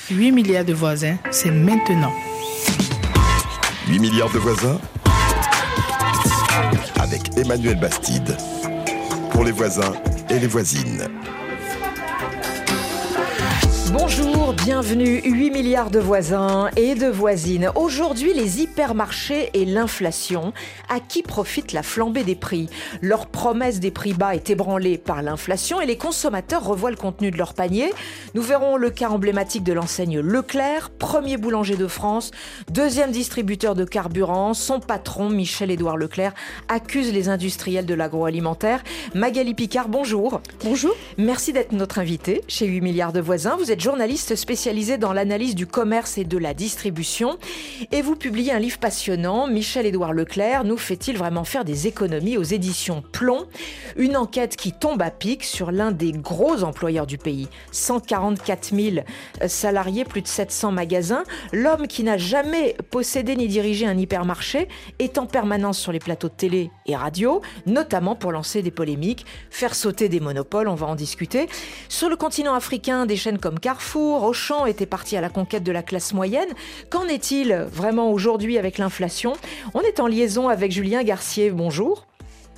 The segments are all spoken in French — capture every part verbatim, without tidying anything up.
huit milliards de voisins, c'est maintenant. huit milliards de voisins avec Emmanuel Bastide. Pour les voisins et les voisines. Bonjour, bienvenue, huit milliards de voisins et de voisines. Aujourd'hui, les hypermarchés et l'inflation. À qui profite la flambée des prix ? Leur promesse des prix bas est ébranlée par l'inflation et les consommateurs revoient le contenu de leur panier. Nous verrons le cas emblématique de l'enseigne Leclerc, premier boulanger de France, deuxième distributeur de carburant. Son patron, Michel-Édouard Leclerc, accuse les industriels de l'agroalimentaire. Magali Picard, bonjour. Bonjour. Merci d'être notre invitée chez huit milliards de voisins. Vous êtes journaliste spécialisé dans l'analyse du commerce et de la distribution. Et vous publiez un livre passionnant, Michel-Édouard Leclerc, nous fait-il vraiment faire des économies aux éditions Plomb ? Une enquête qui tombe à pic sur l'un des gros employeurs du pays. cent quarante-quatre mille salariés, plus de sept cents magasins. L'homme qui n'a jamais possédé ni dirigé un hypermarché est en permanence sur les plateaux de télé et radio, notamment pour lancer des polémiques, faire sauter des monopoles, on va en discuter. Sur le continent africain, des chaînes comme Carrefour, Auchan étaient partis à la conquête de la classe moyenne. Qu'en est-il vraiment aujourd'hui avec l'inflation ? On est en liaison avec Julien Garcier. Bonjour.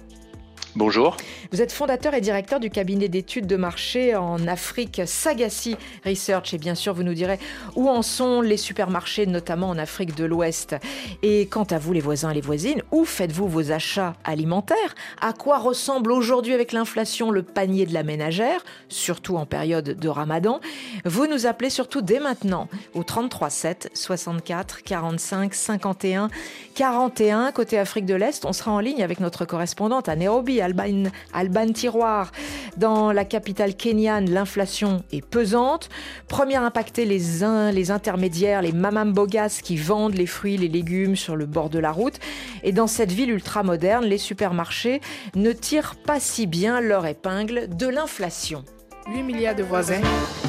Bonjour. Vous êtes fondateur et directeur du cabinet d'études de marché en Afrique Sagacity Research. Et bien sûr, vous nous direz où en sont les supermarchés, notamment en Afrique de l'Ouest. Et quant à vous, les voisins et les voisines, où faites-vous vos achats alimentaires ? À quoi ressemble aujourd'hui avec l'inflation le panier de la ménagère, surtout en période de Ramadan ? Vous nous appelez surtout dès maintenant au trente-trois sept soixante-quatre quarante-cinq cinquante et un quarante et un. Côté Afrique de l'Est, on sera en ligne avec notre correspondante à Nairobi, Alban, Alban Tiroir. Dans la capitale kenyane, l'inflation est pesante. Première impactée, les, in, les intermédiaires, les mamambogas qui vendent les fruits, les légumes sur le bord de la route. Et dans cette ville ultra-moderne, les supermarchés ne tirent pas si bien leur épingle de l'inflation. huit milliards de voisins,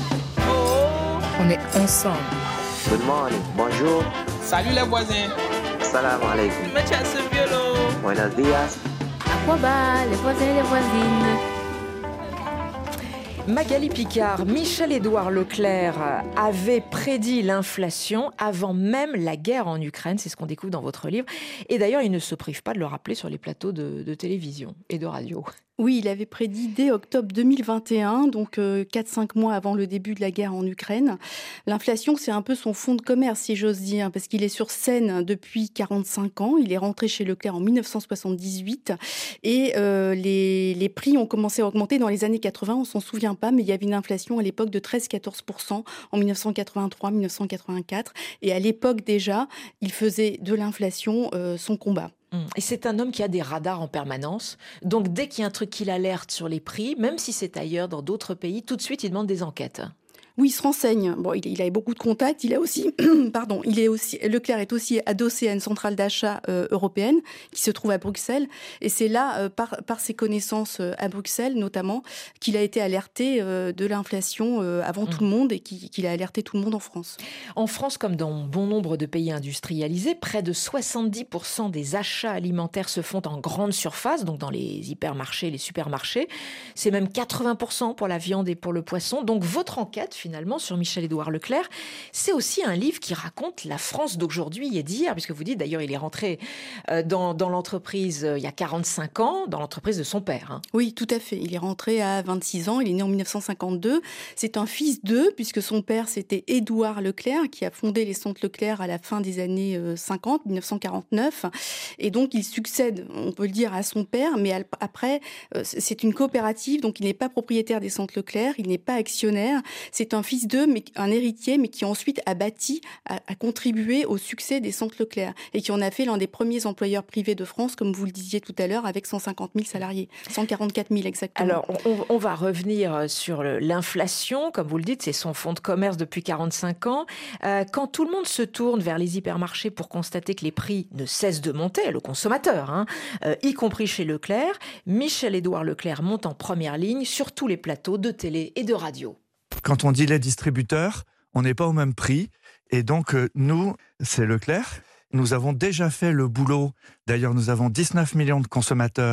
on est ensemble. Good morning, bonjour. Salut les voisins. Salam alaikum. Buenos días. Quoi bas, les voisins et les voisines. Magali Picard, Michel-Édouard Leclerc avait prédit l'inflation avant même la guerre en Ukraine, c'est ce qu'on découvre dans votre livre. Et d'ailleurs, il ne se prive pas de le rappeler sur les plateaux de, de télévision et de radio. Oui, il avait prédit dès octobre deux mille vingt et un, donc euh, quatre à cinq mois avant le début de la guerre en Ukraine. L'inflation, c'est un peu son fonds de commerce, si j'ose dire, parce qu'il est sur scène depuis quarante-cinq ans. Il est rentré chez Leclerc en dix-neuf cent soixante-dix-huit et euh, les, les prix ont commencé à augmenter dans les années quatre-vingts. On s'en souvient pas, mais il y avait une inflation à l'époque de treize à quatorze pour cent en dix-neuf cent quatre-vingt-trois dix-neuf cent quatre-vingt-quatre. Et à l'époque déjà, il faisait de l'inflation euh, son combat. Et c'est un homme qui a des radars en permanence. Donc, dès qu'il y a un truc qui l'alerte sur les prix, même si c'est ailleurs, dans d'autres pays, tout de suite, il demande des enquêtes. Oui, il se renseigne. Bon, il, il a beaucoup de contacts. Il a aussi, pardon, il est aussi, Leclerc est aussi adossé à une centrale d'achat euh, européenne qui se trouve à Bruxelles. Et c'est là, euh, par, par ses connaissances euh, à Bruxelles notamment, qu'il a été alerté euh, de l'inflation euh, avant mmh. tout le monde et qui, qu'il a alerté tout le monde en France. En France, comme dans bon nombre de pays industrialisés, près de soixante-dix pour cent des achats alimentaires se font en grande surface, donc dans les hypermarchés, les supermarchés. C'est même quatre-vingts pour cent pour la viande et pour le poisson. Donc votre enquête, finalement, sur Michel-Édouard Leclerc, c'est aussi un livre qui raconte la France d'aujourd'hui et d'hier, puisque vous dites, d'ailleurs, il est rentré dans, dans l'entreprise il y a quarante-cinq ans, dans l'entreprise de son père. Hein. Oui, tout à fait. Il est rentré à vingt-six ans, il est né en dix-neuf cent cinquante-deux. C'est un fils d'eux, puisque son père, c'était Édouard Leclerc, qui a fondé les centres Leclerc à la fin des années cinquante, dix-neuf cent quarante-neuf. Et donc, il succède, on peut le dire, à son père, mais après, c'est une coopérative, donc il n'est pas propriétaire des centres Leclerc, il n'est pas actionnaire. C'est un fils d'eux, mais un héritier, mais qui ensuite a bâti, a, a contribué au succès des centres Leclerc et qui en a fait l'un des premiers employeurs privés de France, comme vous le disiez tout à l'heure, avec cent cinquante mille salariés, cent quarante-quatre mille exactement. Alors, on, on va revenir sur l'inflation, comme vous le dites, c'est son fonds de commerce depuis quarante-cinq ans. Euh, quand tout le monde se tourne vers les hypermarchés pour constater que les prix ne cessent de monter, le consommateur, hein, euh, y compris chez Leclerc, Michel-Édouard Leclerc monte en première ligne sur tous les plateaux de télé et de radio. Quand on dit les distributeurs, on n'est pas au même prix. Et donc, euh, nous, c'est Leclerc. Nous avons déjà fait le boulot. D'ailleurs, nous avons dix-neuf millions de consommateurs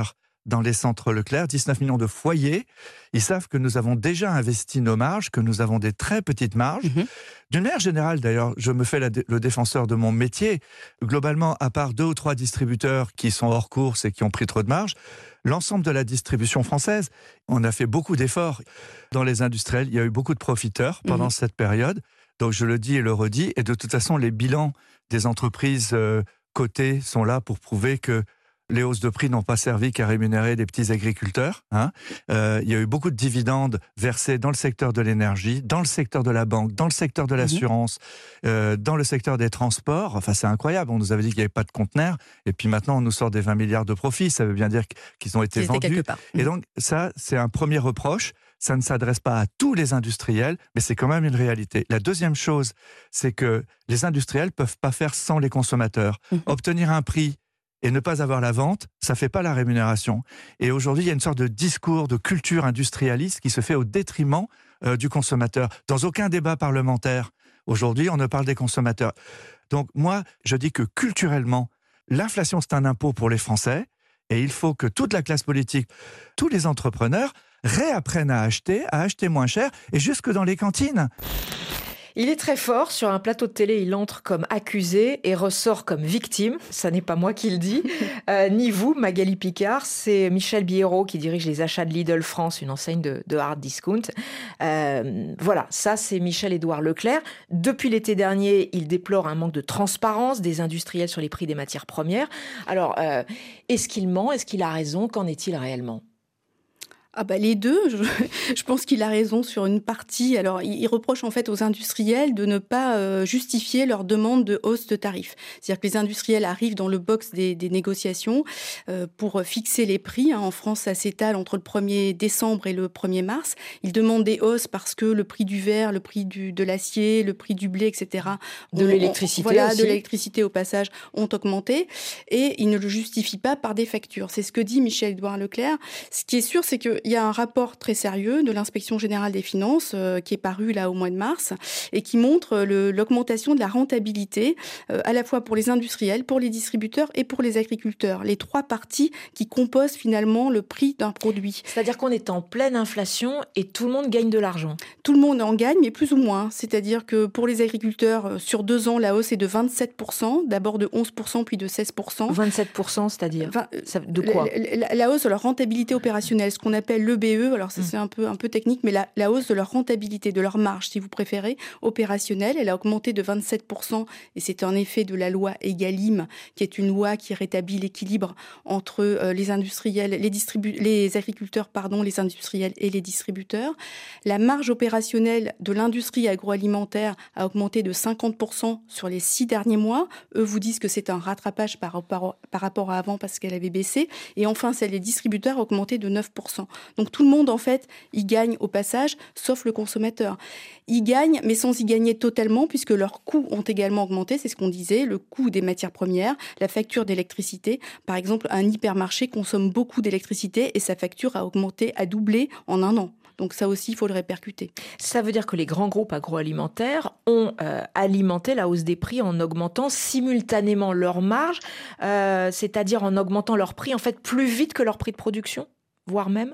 dans les centres Leclerc, dix-neuf millions de foyers. Ils savent que nous avons déjà investi nos marges, que nous avons des très petites marges. Mmh. D'une manière générale, d'ailleurs, je me fais la, le défenseur de mon métier. Globalement, à part deux ou trois distributeurs qui sont hors course et qui ont pris trop de marge, l'ensemble de la distribution française, on a fait beaucoup d'efforts. Dans les industriels, il y a eu beaucoup de profiteurs pendant mmh. cette période. Donc je le dis et le redis. Et de toute façon, les bilans des entreprises euh, cotées sont là pour prouver que les hausses de prix n'ont pas servi qu'à rémunérer des petits agriculteurs. Hein. Euh, il y a eu beaucoup de dividendes versés dans le secteur de l'énergie, dans le secteur de la banque, dans le secteur de l'assurance, mmh. euh, dans le secteur des transports. Enfin, c'est incroyable. On nous avait dit qu'il n'y avait pas de conteneurs. Et puis maintenant, on nous sort des vingt milliards de profits. Ça veut bien dire qu'ils ont été Ils vendus. Mmh. Et donc, ça, c'est un premier reproche. Ça ne s'adresse pas à tous les industriels, mais c'est quand même une réalité. La deuxième chose, c'est que les industriels ne peuvent pas faire sans les consommateurs. Mmh. Obtenir un prix et ne pas avoir la vente, ça ne fait pas la rémunération. Et aujourd'hui, il y a une sorte de discours, de culture industrialiste qui se fait au détriment euh, du consommateur. Dans aucun débat parlementaire, aujourd'hui, on ne parle des consommateurs. Donc moi, je dis que culturellement, l'inflation, c'est un impôt pour les Français, et il faut que toute la classe politique, tous les entrepreneurs, réapprennent à acheter, à acheter moins cher, et jusque dans les cantines. Il est très fort. Sur un plateau de télé, il entre comme accusé et ressort comme victime. Ça n'est pas moi qui le dis, euh, ni vous, Magali Picard. C'est Michel Biérot qui dirige les achats de Lidl France, une enseigne de, de hard discount. Euh, voilà, ça c'est Michel-Édouard Leclerc. Depuis l'été dernier, il déplore un manque de transparence des industriels sur les prix des matières premières. Alors, euh, est-ce qu'il ment ? Est-ce qu'il a raison ? Qu'en est-il réellement ? Ah bah les deux, je, je pense qu'il a raison sur une partie. Alors, il, il reproche en fait aux industriels de ne pas euh, justifier leur demande de hausse de tarifs. C'est-à-dire que les industriels arrivent dans le box des, des négociations euh, pour fixer les prix. Hein. En France, ça s'étale entre le premier décembre et le premier mars. Ils demandent des hausses parce que le prix du verre, le prix du, de l'acier, le prix du blé, et cetera. De ont, l'électricité voilà, aussi. de l'électricité au passage, ont augmenté. Et ils ne le justifient pas par des factures. C'est ce que dit Michel-Édouard Leclerc. Ce qui est sûr, c'est que il y a un rapport très sérieux de l'Inspection générale des finances euh, qui est paru là au mois de mars et qui montre le, l'augmentation de la rentabilité euh, à la fois pour les industriels, pour les distributeurs et pour les agriculteurs. Les trois parties qui composent finalement le prix d'un produit. C'est-à-dire qu'on est en pleine inflation et tout le monde gagne de l'argent. Tout le monde en gagne, mais plus ou moins. C'est-à-dire que pour les agriculteurs, sur deux ans, la hausse est de vingt-sept pour cent, d'abord de onze pour cent puis de seize pour cent. vingt-sept pour cent, c'est-à-dire vingt, de quoi ? la, la, la hausse de leur rentabilité opérationnelle, ce qu'on appelle l'E B E. Alors ça, c'est un peu, un peu technique, mais la, la hausse de leur rentabilité, de leur marge, si vous préférez, opérationnelle, elle a augmenté de vingt-sept pour cent et c'est un effet de la loi Egalim, qui est une loi qui rétablit l'équilibre entre euh, les industriels, les, distribu- les agriculteurs, pardon, les industriels et les distributeurs. La marge opérationnelle de l'industrie agroalimentaire a augmenté de cinquante pour cent sur les six derniers mois. Eux vous disent que c'est un rattrapage par, par, par rapport à avant parce qu'elle avait baissé. Et enfin, celle des distributeurs a augmenté de neuf pour cent. Donc tout le monde, en fait, il gagne au passage, sauf le consommateur. Ils gagnent, mais sans y gagner totalement, puisque leurs coûts ont également augmenté. C'est ce qu'on disait, le coût des matières premières, la facture d'électricité. Par exemple, un hypermarché consomme beaucoup d'électricité et sa facture a augmenté, a doublé en un an. Donc ça aussi, il faut le répercuter. Ça veut dire que les grands groupes agroalimentaires ont euh, alimenté la hausse des prix en augmentant simultanément leurs marges, euh, c'est-à-dire en augmentant leurs prix en fait plus vite que leur prix de production, voire même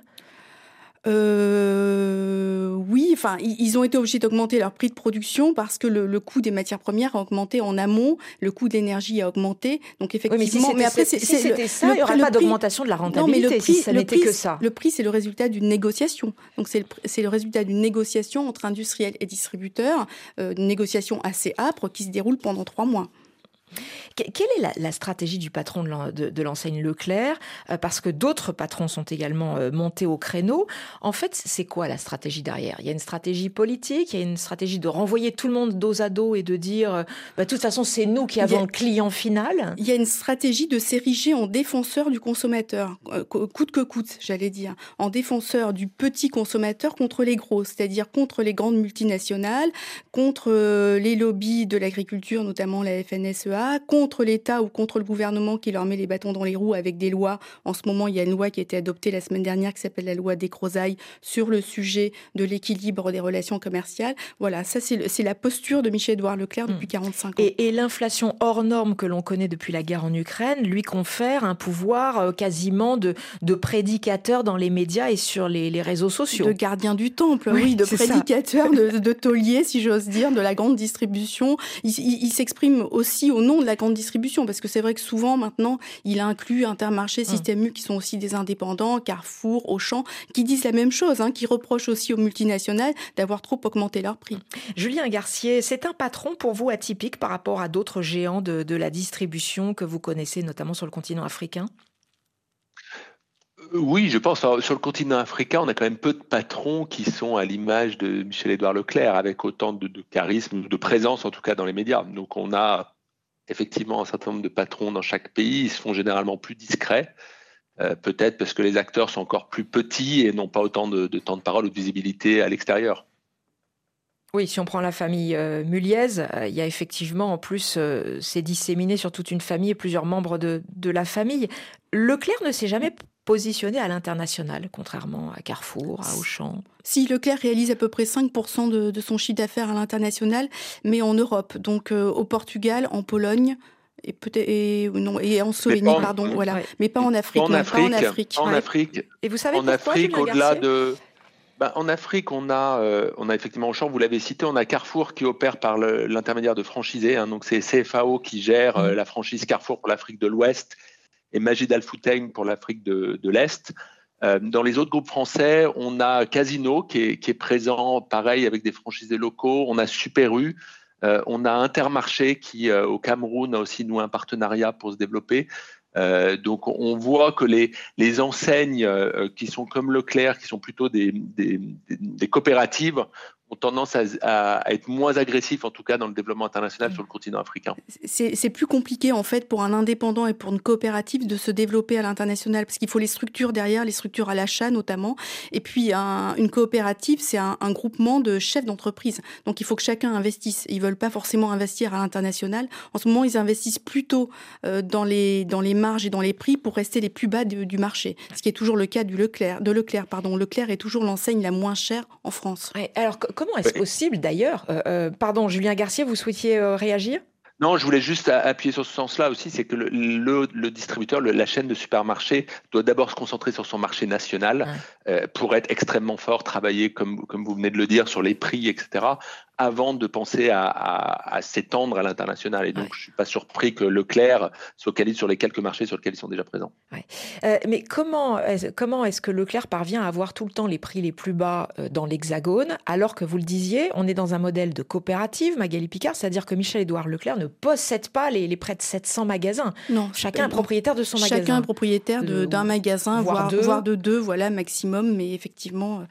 Euh, oui, enfin, ils ont été obligés d'augmenter leur prix de production parce que le, le coût des matières premières a augmenté en amont, le coût de l'énergie a augmenté, donc effectivement. Oui, mais si mais après, c'est, si c'est c'était le, ça, le, il n'y aurait pas prix, d'augmentation de la rentabilité. Non, mais le prix, si ça n'était prix, que ça. Le prix, c'est le résultat d'une négociation. Donc c'est le, c'est le résultat d'une négociation entre industriels et distributeurs, euh, une négociation assez âpre qui se déroule pendant trois mois. Quelle est la, la stratégie du patron de, de, de l'enseigne Leclerc ? euh, Parce que d'autres patrons sont également euh, montés au créneau. En fait, c'est quoi la stratégie derrière ? Il y a une stratégie politique, il y a une stratégie de renvoyer tout le monde dos à dos et de dire euh, bah, de toute façon, c'est nous qui avons a, le client final. Il y a une stratégie de s'ériger en défenseur du consommateur, euh, coûte que coûte, j'allais dire, en défenseur du petit consommateur contre les gros, c'est-à-dire contre les grandes multinationales, contre euh, les lobbies de l'agriculture, notamment la F N S E A, cetera, contre l'État ou contre le gouvernement qui leur met les bâtons dans les roues avec des lois. En ce moment, il y a une loi qui a été adoptée la semaine dernière qui s'appelle la loi Descrozaille sur le sujet de l'équilibre des relations commerciales. Voilà, ça c'est, le, c'est la posture de Michel-Édouard Leclerc depuis mmh. quarante-cinq ans. Et, et l'inflation hors norme que l'on connaît depuis la guerre en Ukraine lui confère un pouvoir quasiment de, de prédicateur dans les médias et sur les, les réseaux sociaux. De gardien du temple, oui, oui de prédicateur, de, de taulier, si j'ose dire, de la grande distribution. Il, il, il s'exprime aussi au nom de la grande distribution, parce que c'est vrai que souvent, maintenant, il inclut Intermarché, Système U, qui sont aussi des indépendants, Carrefour, Auchan, qui disent la même chose, hein, qui reprochent aussi aux multinationales d'avoir trop augmenté leurs prix. Julien Garcier, c'est un patron pour vous atypique par rapport à d'autres géants de, de la distribution que vous connaissez, notamment sur le continent africain ? Oui, je pense. Alors, sur le continent africain, on a quand même peu de patrons qui sont à l'image de Michel-Édouard Leclerc, avec autant de, de charisme, de présence en tout cas dans les médias. Donc on a effectivement un certain nombre de patrons dans chaque pays. Ils sont généralement plus discrets, euh, peut-être parce que les acteurs sont encore plus petits et n'ont pas autant de, de temps de parole ou de visibilité à l'extérieur. Oui, si on prend la famille euh, Muliez, euh, il y a effectivement, en plus, euh, c'est disséminé sur toute une famille et plusieurs membres de, de la famille. Leclerc ne s'est jamais positionné à l'international, contrairement à Carrefour, à Auchan. Si, Leclerc réalise à peu près cinq pour cent de, de son chiffre d'affaires à l'international, mais en Europe, donc euh, au Portugal, en Pologne, et peut-être et, non, et en Slovénie, en, pardon, ouais. voilà, mais pas en Afrique. En non, Afrique, pas en Afrique. En ouais. Afrique, et vous savez en pourquoi, Afrique, Julien au-delà Garcier de... Ben, en Afrique, on a, euh, on a effectivement Auchan, vous l'avez cité, on a Carrefour qui opère par le, l'intermédiaire de franchisés. Hein, donc c'est C F A O qui gère euh, la franchise Carrefour pour l'Afrique de l'Ouest et Majid Al Futtaim pour l'Afrique de, de l'Est. Euh, dans les autres groupes français, on a Casino qui est, qui est présent, pareil, avec des franchisés locaux. On a Super U, euh, on a Intermarché qui, euh, au Cameroun, a aussi noué un partenariat pour se développer. Euh, donc on voit que les, les enseignes euh, qui sont comme Leclerc, qui sont plutôt des, des, des, des coopératives, ont tendance à, à, à être moins agressifs, en tout cas dans le développement international sur le continent africain. C'est, c'est plus compliqué en fait pour un indépendant et pour une coopérative de se développer à l'international, parce qu'il faut les structures derrière, les structures à l'achat notamment, et puis un, une coopérative, c'est un, un groupement de chefs d'entreprise, donc il faut que chacun investisse. Ils veulent pas forcément investir à l'international. En ce moment, ils investissent plutôt euh, dans les dans les marges et dans les prix pour rester les plus bas du, du marché, ce qui est toujours le cas du Leclerc, de Leclerc. Pardon, Leclerc est toujours l'enseigne la moins chère en France. Ouais, alors comment est-ce possible d'ailleurs euh, euh, Pardon, Julien Garcier, vous souhaitiez euh, réagir ? Non, je voulais juste appuyer sur ce sens-là aussi, c'est que le, le, le distributeur, le, la chaîne de supermarchés doit d'abord se concentrer sur son marché national ouais. euh, pour être extrêmement fort, travailler, comme, comme vous venez de le dire, sur les prix, et cetera, avant de penser à, à, à s'étendre à l'international. Et donc, ouais. je ne suis pas surpris que Leclerc se focalise sur les quelques marchés sur lesquels ils sont déjà présents. Ouais. Euh, mais comment est-ce, comment est-ce que Leclerc parvient à avoir tout le temps les prix les plus bas dans l'Hexagone, alors que, vous le disiez, on est dans un modèle de coopérative, Magali Picard, c'est-à-dire que Michel-Édouard Leclerc ne possède pas les, les près de sept cents magasins. Non. Chacun est propriétaire de son Chacun magasin. Chacun est propriétaire de, d'un magasin, voire, voire, voire de deux, voilà, maximum. Mais effectivement,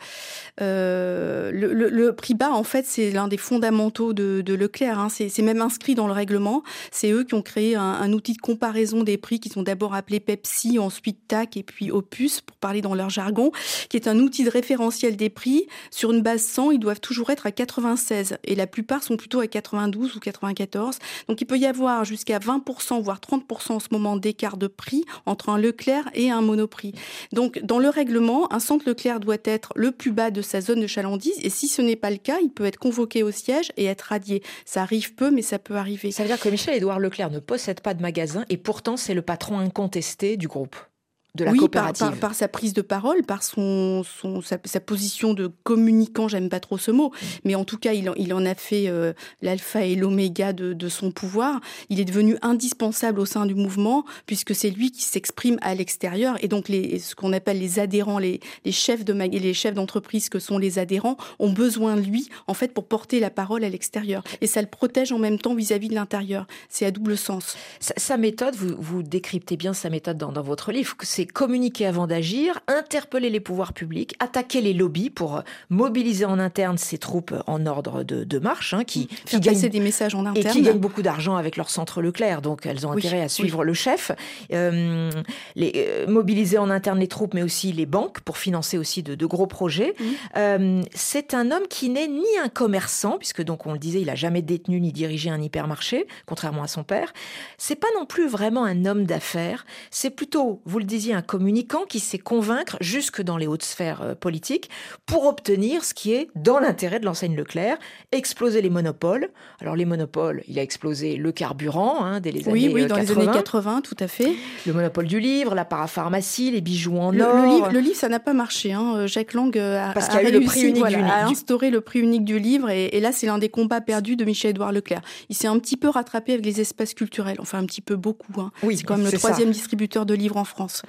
euh, le, le, le prix bas, en fait, c'est l'un des fondamentaux de, de Leclerc. Hein. C'est, c'est même inscrit dans le règlement. C'est eux qui ont créé un, un outil de comparaison des prix qu'ils ont d'abord appelé Pepsi, ensuite T A C et puis Opus, pour parler dans leur jargon, qui est un outil de référentiel des prix. Sur une base cent, ils doivent toujours être à quatre-vingt-seize. Et la plupart sont plutôt à quatre-vingt-douze ou quatre-vingt-quatorze. Donc il peut y avoir jusqu'à vingt pour cent, voire trente pour cent en ce moment d'écart de prix entre un Leclerc et un Monoprix. Donc dans le règlement, un centre Leclerc doit être le plus bas de sa zone de chalandise, et si ce n'est pas le cas, il peut être convoqué au siège et être radié. Ça arrive peu, mais ça peut arriver. Ça veut dire que Michel-Édouard Leclerc ne possède pas de magasin, et pourtant c'est le patron incontesté du groupe. De la oui, coopérative. Par, par, par sa prise de parole, par son, son, sa, sa position de communicant, j'aime pas trop ce mot, mmh. mais en tout cas, il en, il en a fait euh, l'alpha et l'oméga de, de son pouvoir. Il est devenu indispensable au sein du mouvement, puisque c'est lui qui s'exprime à l'extérieur. Et donc, les, ce qu'on appelle les adhérents, les, les, chefs de, les chefs d'entreprise que sont les adhérents, ont besoin de lui, en fait, pour porter la parole à l'extérieur. Et ça le protège en même temps vis-à-vis de l'intérieur. C'est à double sens. Sa, sa méthode, vous, vous décryptez bien sa méthode dans, dans votre livre, c'est c'est communiquer avant d'agir, interpeller les pouvoirs publics, attaquer les lobbies pour mobiliser en interne ces troupes en ordre de, de marche, hein, qui, qui gagnent des messages en interne. Et qui gagnent beaucoup d'argent avec leur centre Leclerc, donc elles ont intérêt oui, à suivre oui. le chef. Euh, les, euh, mobiliser en interne les troupes, mais aussi les banques pour financer aussi de, de gros projets. Mmh. Euh, c'est un homme qui n'est ni un commerçant, puisque donc on le disait, il a jamais détenu ni dirigé un hypermarché, contrairement à son père. C'est pas non plus vraiment un homme d'affaires. C'est plutôt, vous le disiez, un communicant qui sait convaincre jusque dans les hautes sphères euh, politiques pour obtenir ce qui est dans l'intérêt de l'enseigne Leclerc, exploser les monopoles. Alors les monopoles, il a explosé le carburant hein, dès les oui, années oui, dans quatre-vingts. les années quatre-vingts, tout à fait. Le monopole du livre, la parapharmacie, les bijoux en le, or. Le livre, le livre, ça n'a pas marché. Hein. Jacques Lang a, Parce qu'il a y a eu réussi, le prix unique voilà, du livre. à instaurer le prix unique du livre. Et, et là, c'est l'un des combats perdus de Michel-Édouard Leclerc. Il s'est un petit peu rattrapé avec les espaces culturels. Enfin, un petit peu beaucoup. Hein. Oui, c'est quand même le troisième ça. distributeur de livres en France.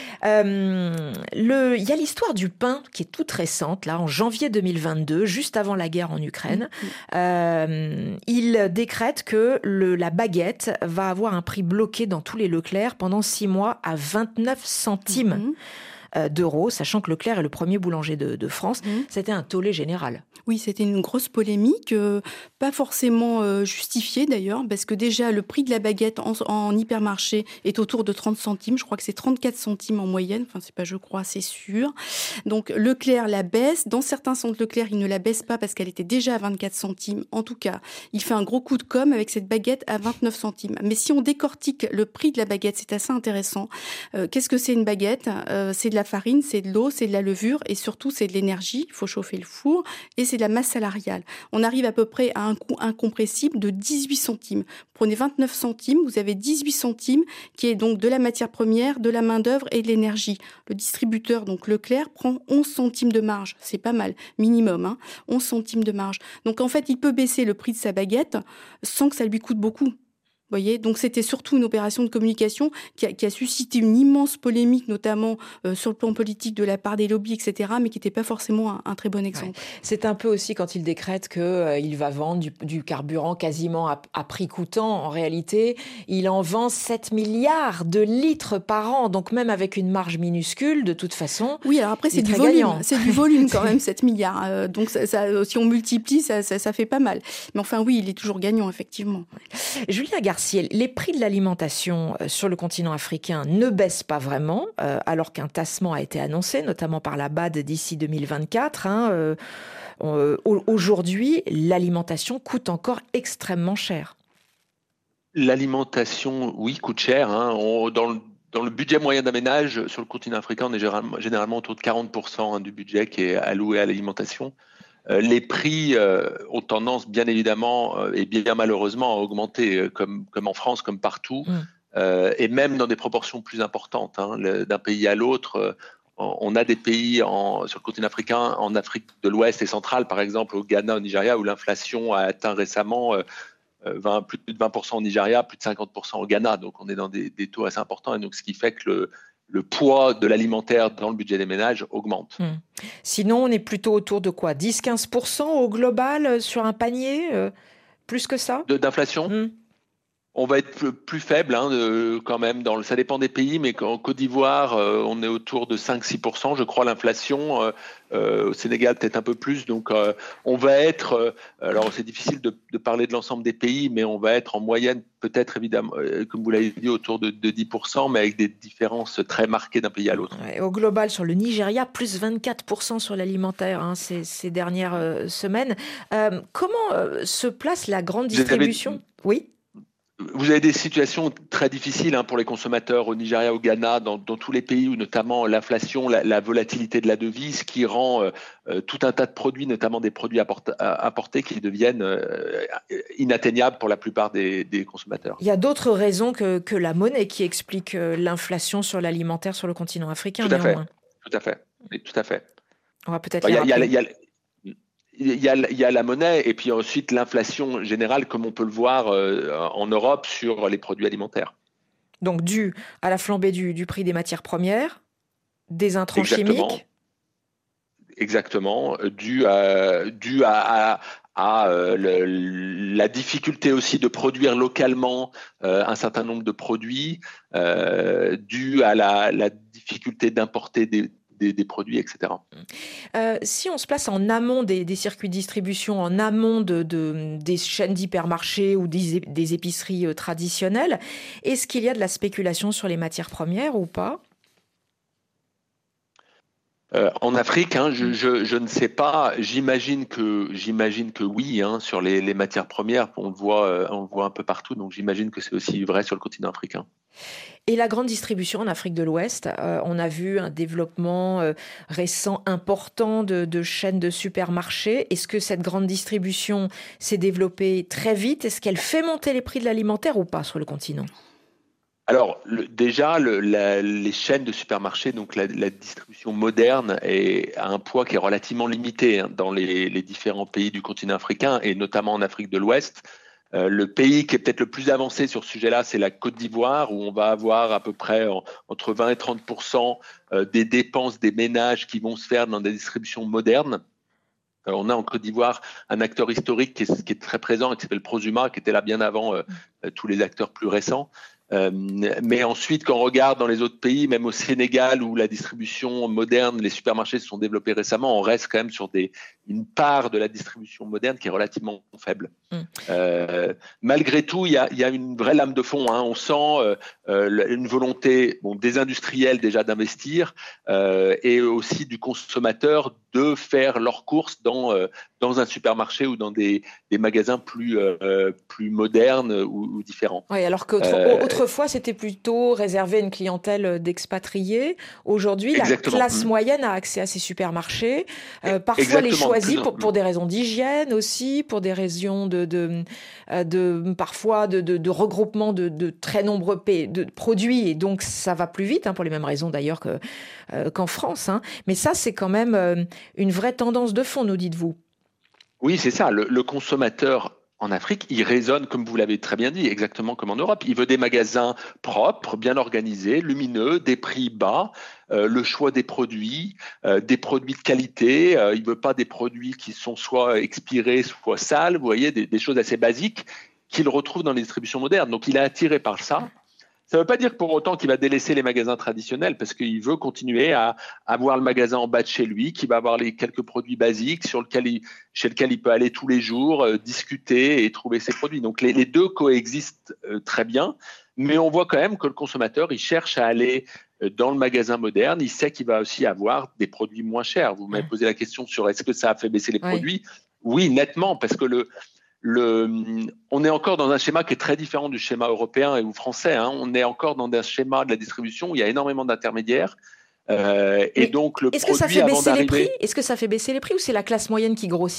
Euh, le, il y a l'histoire du pain qui est toute récente, là, en janvier deux mille vingt-deux, juste avant la guerre en Ukraine. Mmh. Euh, il décrète que le, la baguette va avoir un prix bloqué dans tous les Leclerc pendant six mois à vingt-neuf centimes. Mmh. d'euros, sachant que Leclerc est le premier boulanger de, de France. Mmh. C'était un tollé général. Oui, c'était une grosse polémique, euh, pas forcément euh, justifiée d'ailleurs, parce que déjà le prix de la baguette en, en hypermarché est autour de trente centimes. Je crois que c'est trente-quatre centimes en moyenne. Enfin, c'est pas je crois, c'est sûr. Donc Leclerc la baisse. Dans certains centres Leclerc, il ne la baisse pas parce qu'elle était déjà à vingt-quatre centimes. En tout cas, il fait un gros coup de com' avec cette baguette à vingt-neuf centimes. Mais si on décortique le prix de la baguette, c'est assez intéressant. Euh, qu'est-ce que c'est une baguette ? euh, C'est de la farine, c'est de l'eau, c'est de la levure et surtout c'est de l'énergie. Il faut chauffer le four et c'est de la masse salariale. On arrive à peu près à un coût incompressible de dix-huit centimes. Prenez vingt-neuf centimes, vous avez dix-huit centimes qui est donc de la matière première, de la main-d'œuvre et de l'énergie. Le distributeur, donc Leclerc, prend onze centimes de marge. C'est pas mal, minimum, hein, onze centimes de marge. Donc en fait, il peut baisser le prix de sa baguette sans que ça lui coûte beaucoup. Vous voyez, donc c'était surtout une opération de communication qui a, qui a suscité une immense polémique, notamment euh, sur le plan politique de la part des lobbies, et cetera, mais qui n'était pas forcément un, un très bon exemple. Ouais. C'est un peu aussi quand il décrète qu'il euh, va vendre du, du carburant quasiment à, à prix coûtant. En réalité, il en vend sept milliards de litres par an, donc même avec une marge minuscule, de toute façon. Oui, alors après, c'est du volume. Gagnant. C'est du volume quand même, sept milliards. Euh, donc ça, ça, si on multiplie, ça, ça, ça fait pas mal. Mais enfin, oui, il est toujours gagnant, effectivement. Julien Garcia, les prix de l'alimentation sur le continent africain ne baissent pas vraiment, euh, alors qu'un tassement a été annoncé, notamment par la B A D d'ici deux mille vingt-quatre. Hein, euh, euh, aujourd'hui, l'alimentation coûte encore extrêmement cher. L'alimentation, oui, coûte cher. Hein. On, dans, le, dans le budget moyen d'un ménage sur le continent africain, on est généralement, généralement autour de quarante pour cent hein, du budget qui est alloué à l'alimentation. Euh, les prix euh, ont tendance, bien évidemment, euh, et bien malheureusement, à augmenter, euh, comme, comme en France, comme partout, mmh. euh, et même dans des proportions plus importantes. Hein, le, d'un pays à l'autre, euh, on a des pays en, sur le continent africain, en Afrique de l'Ouest et centrale, par exemple, au Ghana, au Nigeria, où l'inflation a atteint récemment euh, vingt, plus de vingt pour cent au Nigeria, plus de cinquante pour cent au Ghana. Donc, on est dans des, des taux assez importants, et donc ce qui fait que le le poids de l'alimentaire dans le budget des ménages augmente. Mmh. Sinon, on est plutôt autour de quoi ? dix à quinze pour cent au global sur un panier euh, Plus que ça de, D'inflation mmh. On va être plus, plus faible hein, de, quand même. Dans le, ça dépend des pays, mais en Côte d'Ivoire, euh, on est autour de cinq à six pour cent, je crois, l'inflation. Euh, euh, au Sénégal, peut-être un peu plus. Donc, euh, on va être... Euh, alors, c'est difficile de, de parler de l'ensemble des pays, mais on va être en moyenne, peut-être, évidemment, euh, comme vous l'avez dit, autour de, de dix pour cent, mais avec des différences très marquées d'un pays à l'autre. Ouais, au global, sur le Nigeria, plus vingt-quatre pour cent sur l'alimentaire hein, ces, ces dernières euh, semaines. Euh, comment euh, se place la grande distribution ? Avez... Oui. Vous avez des situations très difficiles hein, pour les consommateurs au Nigeria, au Ghana, dans, dans tous les pays où notamment l'inflation, la, la volatilité de la devise qui rend euh, tout un tas de produits, notamment des produits apport, importés qui deviennent euh, inatteignables pour la plupart des, des consommateurs. Il y a d'autres raisons que, que la monnaie qui expliquent l'inflation sur l'alimentaire sur le continent africain. Tout à néanmoins. fait, tout à fait, oui, tout à fait. On va peut-être il les y a, il y a, Il y, a, il y a la monnaie et puis ensuite l'inflation générale, comme on peut le voir euh, en Europe sur les produits alimentaires. Donc dû à la flambée du, du prix des matières premières, des intrants Exactement. chimiques. Exactement, dû à, dû à, à, à euh, le, la difficulté aussi de produire localement euh, un certain nombre de produits, euh, dû à la, la difficulté d'importer des Des, des produits, et cetera. Euh, si on se place en amont des, des circuits de distribution, en amont de, de, des chaînes d'hypermarchés ou des, des épiceries euh, traditionnelles, est-ce qu'il y a de la spéculation sur les matières premières ou pas ? Euh, en Afrique, hein, je, je, je ne sais pas. J'imagine que, j'imagine que oui, hein, sur les, les matières premières, on le voit, euh, on le voit un peu partout. Donc j'imagine que c'est aussi vrai sur le continent africain. Et la grande distribution en Afrique de l'Ouest, euh, on a vu un développement euh, récent important de, de chaînes de supermarchés. Est-ce que cette grande distribution s'est développée très vite ? Est-ce qu'elle fait monter les prix de l'alimentaire ou pas sur le continent ? Alors, le, déjà, le, la, les chaînes de supermarchés, donc la, la distribution moderne, est, a un poids qui est relativement limité hein, dans les, les différents pays du continent africain et notamment en Afrique de l'Ouest. Euh, le pays qui est peut-être le plus avancé sur ce sujet-là, c'est la Côte d'Ivoire, où on va avoir à peu près en, entre vingt et trente pour cent des dépenses des ménages qui vont se faire dans des distributions modernes. Euh, on a en Côte d'Ivoire un acteur historique qui est, qui est très présent, qui s'appelle Prosuma, qui était là bien avant euh, tous les acteurs plus récents. Euh, mais ensuite, quand on regarde dans les autres pays, même au Sénégal, où la distribution moderne, les supermarchés se sont développés récemment, on reste quand même sur des, une part de la distribution moderne qui est relativement faible. Mmh. Euh, malgré tout, il y a, y a une vraie lame de fond. Hein. On sent euh, une volonté bon, des industriels déjà d'investir euh, et aussi du consommateur de faire leurs courses dans, euh, dans un supermarché ou dans des, des magasins plus, euh, plus modernes ou, ou différents. Oui, alors qu'autrefois, euh, c'était plutôt réservé à une clientèle d'expatriés. Aujourd'hui, la classe mmh. moyenne a accès à ces supermarchés. Euh, parfois, Exactement, les choisit pour, pour des raisons d'hygiène aussi, pour des raisons de, de, de, de parfois de, de, de regroupement de, de très nombreux pays, de produits. Et donc, ça va plus vite, hein, pour les mêmes raisons d'ailleurs que, euh, qu'en France. Hein. Mais ça, c'est quand même euh, une vraie tendance de fond, nous dites-vous. Oui, c'est ça. Le, le consommateur en Afrique, il raisonne, comme vous l'avez très bien dit, exactement comme en Europe. Il veut des magasins propres, bien organisés, lumineux, des prix bas, euh, le choix des produits, euh, des produits de qualité. Euh, il veut pas des produits qui sont soit expirés, soit sales. Vous voyez, des, des choses assez basiques qu'il retrouve dans les distributions modernes. Donc, il est attiré par ça. Ça ne veut pas dire pour autant qu'il va délaisser les magasins traditionnels parce qu'il veut continuer à avoir le magasin en bas de chez lui, qui va avoir les quelques produits basiques sur lequel il, chez lesquels il peut aller tous les jours, euh, discuter et trouver ses produits. Donc les, les deux coexistent euh, très bien, mais on voit quand même que le consommateur, il cherche à aller euh, dans le magasin moderne. Il sait qu'il va aussi avoir des produits moins chers. Vous m'avez posé la question sur est-ce que ça a fait baisser les oui. produits ? Oui, nettement, parce que le... Le, on est encore dans un schéma qui est très différent du schéma européen ou français. Hein. On est encore dans un schéma de la distribution où il y a énormément d'intermédiaires. Euh, et donc, le est-ce produit, que ça fait avant baisser d'arriver... les prix ? Est-ce que ça fait baisser les prix ou c'est la classe moyenne qui grossit ?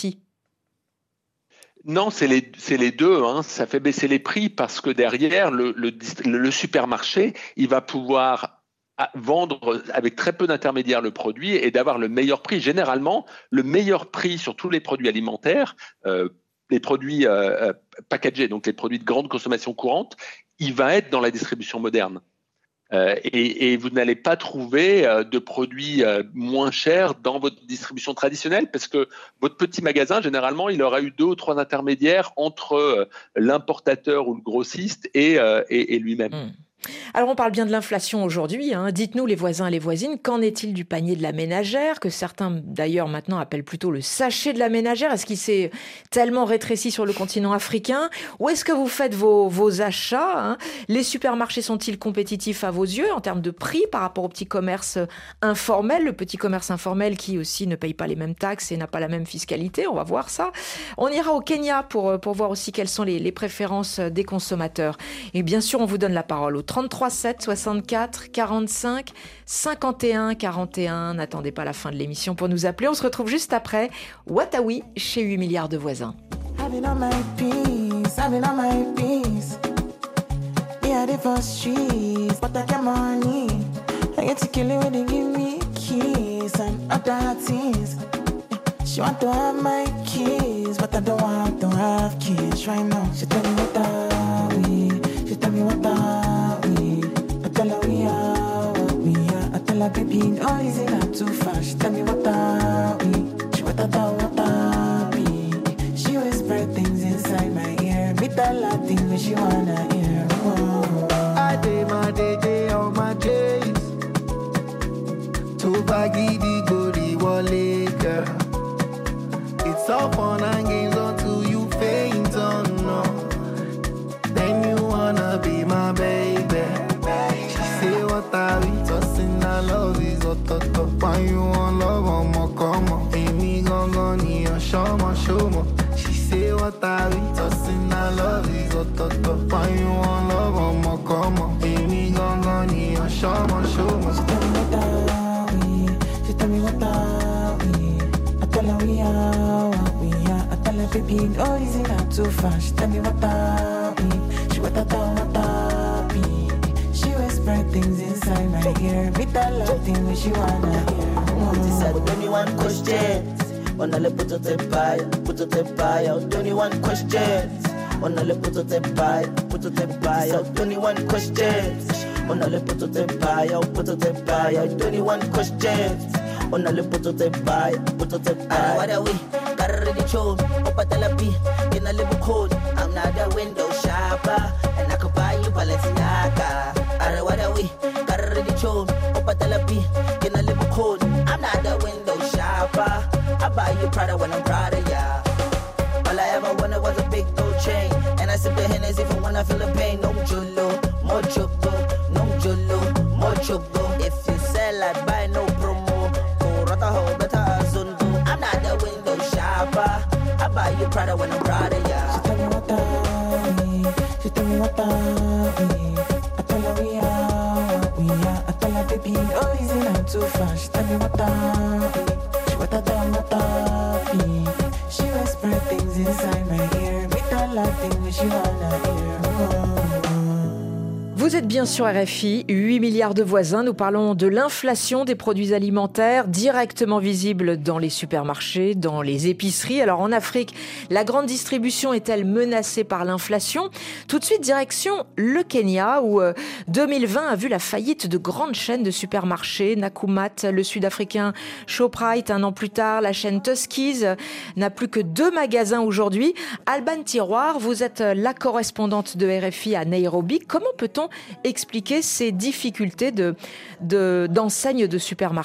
Non, c'est les, c'est les deux. Hein. Ça fait baisser les prix parce que derrière, le, le, le supermarché, il va pouvoir vendre avec très peu d'intermédiaires le produit et d'avoir le meilleur prix. Généralement, le meilleur prix sur tous les produits alimentaires, euh, les produits euh, packagés, donc les produits de grande consommation courante, il va être dans la distribution moderne. Euh, et, et vous n'allez pas trouver euh, de produits euh, moins chers dans votre distribution traditionnelle parce que votre petit magasin, généralement, il aura eu deux ou trois intermédiaires entre euh, l'importateur ou le grossiste et, euh, et, et lui-même. Mmh. Alors on parle bien de l'inflation aujourd'hui, hein. Dites-nous les voisins et les voisines, qu'en est-il du panier de la ménagère, que certains d'ailleurs maintenant appellent plutôt le sachet de la ménagère? Est-ce qu'il s'est tellement rétréci sur le continent africain? Où est-ce que vous faites vos, vos achats, hein? Les supermarchés sont-ils compétitifs à vos yeux en termes de prix par rapport au petit commerce informel, le petit commerce informel qui aussi ne paye pas les mêmes taxes et n'a pas la même fiscalité? On va voir ça. On ira au Kenya pour, pour voir aussi quelles sont les, les préférences des consommateurs. Et bien sûr, on vous donne la parole au trente-trois sept soixante-quatre quarante-cinq cinquante et un quarante et un. N'attendez pas la fin de l'émission pour nous appeler. On se retrouve juste après Watawi chez huit milliards de voisins. She want to have my kids, but I don't want to have kids right now. She tell me what are we? She tell me what are we? I tell her we are what we are. I tell her baby, no easy not too far. She tell me what are we? She what I do what are we? She will when she wanna hear. Oh. I did my day day on my days. To baggy the booty wally girl. It's all fun and games until you faint on no. Then you wanna be my baby. She say what I be tossing, I love is what to talk. Why you want love on my come on? Ain't me gon' go need a show my show my. She say what I be tossing, I love is what to talk. Why you want love on my come on? Ain't me gon' go need a show my show my. She tell me what are we? I tell her we are what we are. I tell her baby, no easy not too far. She tell me what are we? She what I tell what are we? She whisper things inside my ear. Me tell her thing when she wanna hear. She said, twenty-one questions. Wanna le put it in pie, put it in pie. twenty-one questions. Wanna le put it in pie, put it in pie. twenty-one questions. Wanna le put it in pie, put it in pie. twenty-one questions. Wanna le put it in pie, put it in pie. What are we? Got already chose. Up at the P, in a little code. I'm not a window shopper, and I could buy you Balenciaga. Are what are we? Got already chose. Up at the P, in a little code. I'm not a window shopper. I buy you Prada when I'm proud of ya. All I ever wanted was a big gold chain, and I sip the Hennessy for when I feel the pain. No jolo, more choco, no jolo, more choco. If you sell, I buy no promo. Go rata ho better azundo. I'm not the window shopper. I buy you Prada when I'm proud of ya. She tell me what are we? She tell me what are we? I tell her we are what we are. I tell her baby, no easy not too far. She tell me what are we? She what I tell what are we? She whisper things inside my ear. Me tell her things when she wanna hear. Oh. Vous êtes bien sur R F I, huit milliards de voisins. Nous parlons de l'inflation des produits alimentaires directement visible dans les supermarchés, dans les épiceries. Alors en Afrique, la grande distribution est-elle menacée par l'inflation ? Tout de suite, direction le Kenya où euh, deux mille vingt a vu la faillite de grandes chaînes de supermarchés. Nakumatt, le sud-africain Shoprite. Un an plus tard, la chaîne Tuskys n'a plus que deux magasins aujourd'hui. Alban Tiroir, vous êtes la correspondante de R F I à Nairobi. Comment peut-on expliquer ces difficultés de, de, d'enseignes de supermarchés ?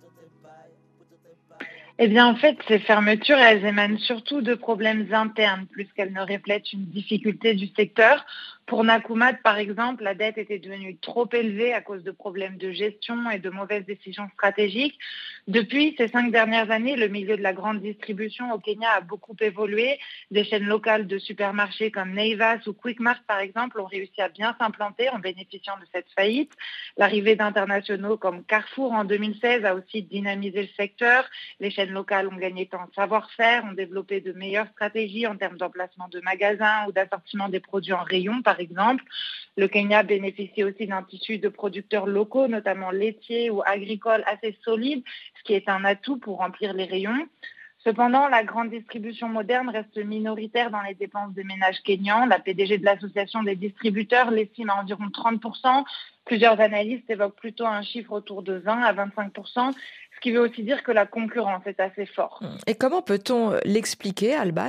Eh bien, en fait, ces fermetures, elles émanent surtout de problèmes internes, plus qu'elles ne reflètent une difficulté du secteur. Pour Nakumatt, par exemple, la dette était devenue trop élevée à cause de problèmes de gestion et de mauvaises décisions stratégiques. Depuis ces cinq dernières années, le milieu de la grande distribution au Kenya a beaucoup évolué. Des chaînes locales de supermarchés comme Naivas ou Quickmart, par exemple, ont réussi à bien s'implanter en bénéficiant de cette faillite. L'arrivée d'internationaux comme Carrefour en deux mille seize a aussi dynamisé le secteur. Les chaînes locales ont gagné en savoir-faire, ont développé de meilleures stratégies en termes d'emplacement de magasins ou d'assortiment des produits en rayon, par exemple. Le Kenya bénéficie aussi d'un tissu de producteurs locaux, notamment laitiers ou agricoles, assez solide, ce qui est un atout pour remplir les rayons. Cependant, la grande distribution moderne reste minoritaire dans les dépenses des ménages kenyans. La P D G de l'association des distributeurs l'estime à environ trente pour cent. Plusieurs analystes évoquent plutôt un chiffre autour de vingt à vingt-cinq pour cent, ce qui veut aussi dire que la concurrence est assez forte. Et comment peut-on l'expliquer, Alban ?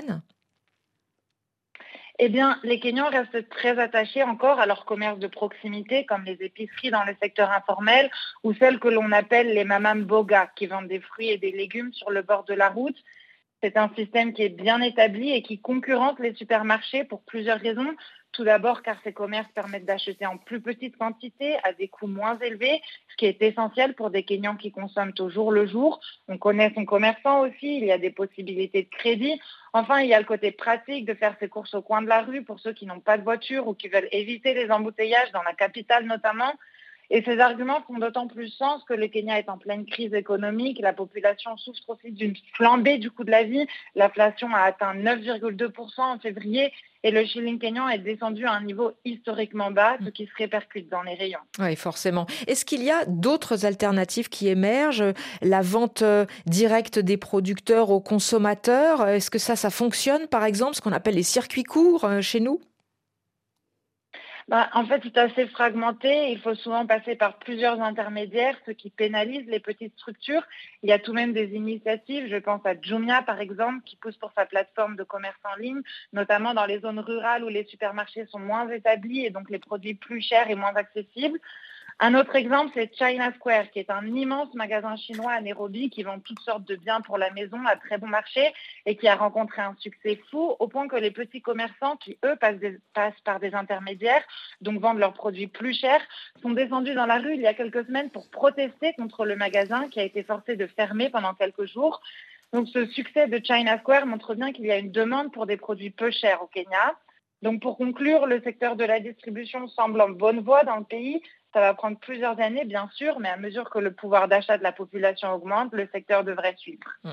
Eh bien, les Kenyans restent très attachés encore à leur commerce de proximité, comme les épiceries dans le secteur informel ou celles que l'on appelle les mamas mboga, qui vendent des fruits et des légumes sur le bord de la route. C'est un système qui est bien établi et qui concurrence les supermarchés pour plusieurs raisons. Tout d'abord, car ces commerces permettent d'acheter en plus petite quantité à des coûts moins élevés, ce qui est essentiel pour des Kenyans qui consomment au jour le jour. On connaît son commerçant aussi, il y a des possibilités de crédit. Enfin, il y a le côté pratique de faire ses courses au coin de la rue pour ceux qui n'ont pas de voiture ou qui veulent éviter les embouteillages dans la capitale notamment. Et ces arguments font d'autant plus sens que le Kenya est en pleine crise économique. La population souffre aussi d'une flambée du coût de la vie. L'inflation a atteint neuf virgule deux pour cent en février et le shilling kényan est descendu à un niveau historiquement bas, ce qui se répercute dans les rayons. Oui, forcément. Est-ce qu'il y a d'autres alternatives qui émergent ? La vente directe des producteurs aux consommateurs, est-ce que ça, ça fonctionne, par exemple, ce qu'on appelle les circuits courts chez nous ? Bah, en fait, c'est assez fragmenté. Il faut souvent passer par plusieurs intermédiaires, ce qui pénalise les petites structures. Il y a tout de même des initiatives. Je pense à Jumia, par exemple, qui pousse pour sa plateforme de commerce en ligne, notamment dans les zones rurales où les supermarchés sont moins établis et donc les produits plus chers et moins accessibles. Un autre exemple, c'est China Square, qui est un immense magasin chinois à Nairobi qui vend toutes sortes de biens pour la maison à très bon marché et qui a rencontré un succès fou au point que les petits commerçants qui, eux, passent, des, passent par des intermédiaires, donc vendent leurs produits plus chers, sont descendus dans la rue il y a quelques semaines pour protester contre le magasin qui a été forcé de fermer pendant quelques jours. Donc ce succès de China Square montre bien qu'il y a une demande pour des produits peu chers au Kenya. Donc pour conclure, le secteur de la distribution semble en bonne voie dans le pays. Ça va prendre plusieurs années, bien sûr, mais à mesure que le pouvoir d'achat de la population augmente, le secteur devrait suivre.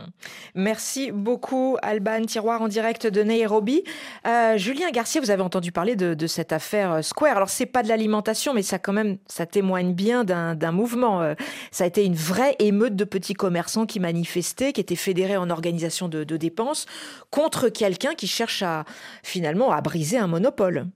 Merci beaucoup, Alban Tiroir, en direct de Nairobi. Euh, Julien Garcier, vous avez entendu parler de, de cette affaire Square. Alors, c'est pas de l'alimentation, mais ça, quand même, ça témoigne bien d'un, d'un mouvement. Euh, ça a été une vraie émeute de petits commerçants qui manifestaient, qui étaient fédérés en organisation de, de dépenses, contre quelqu'un qui cherche à, finalement, à briser un monopole.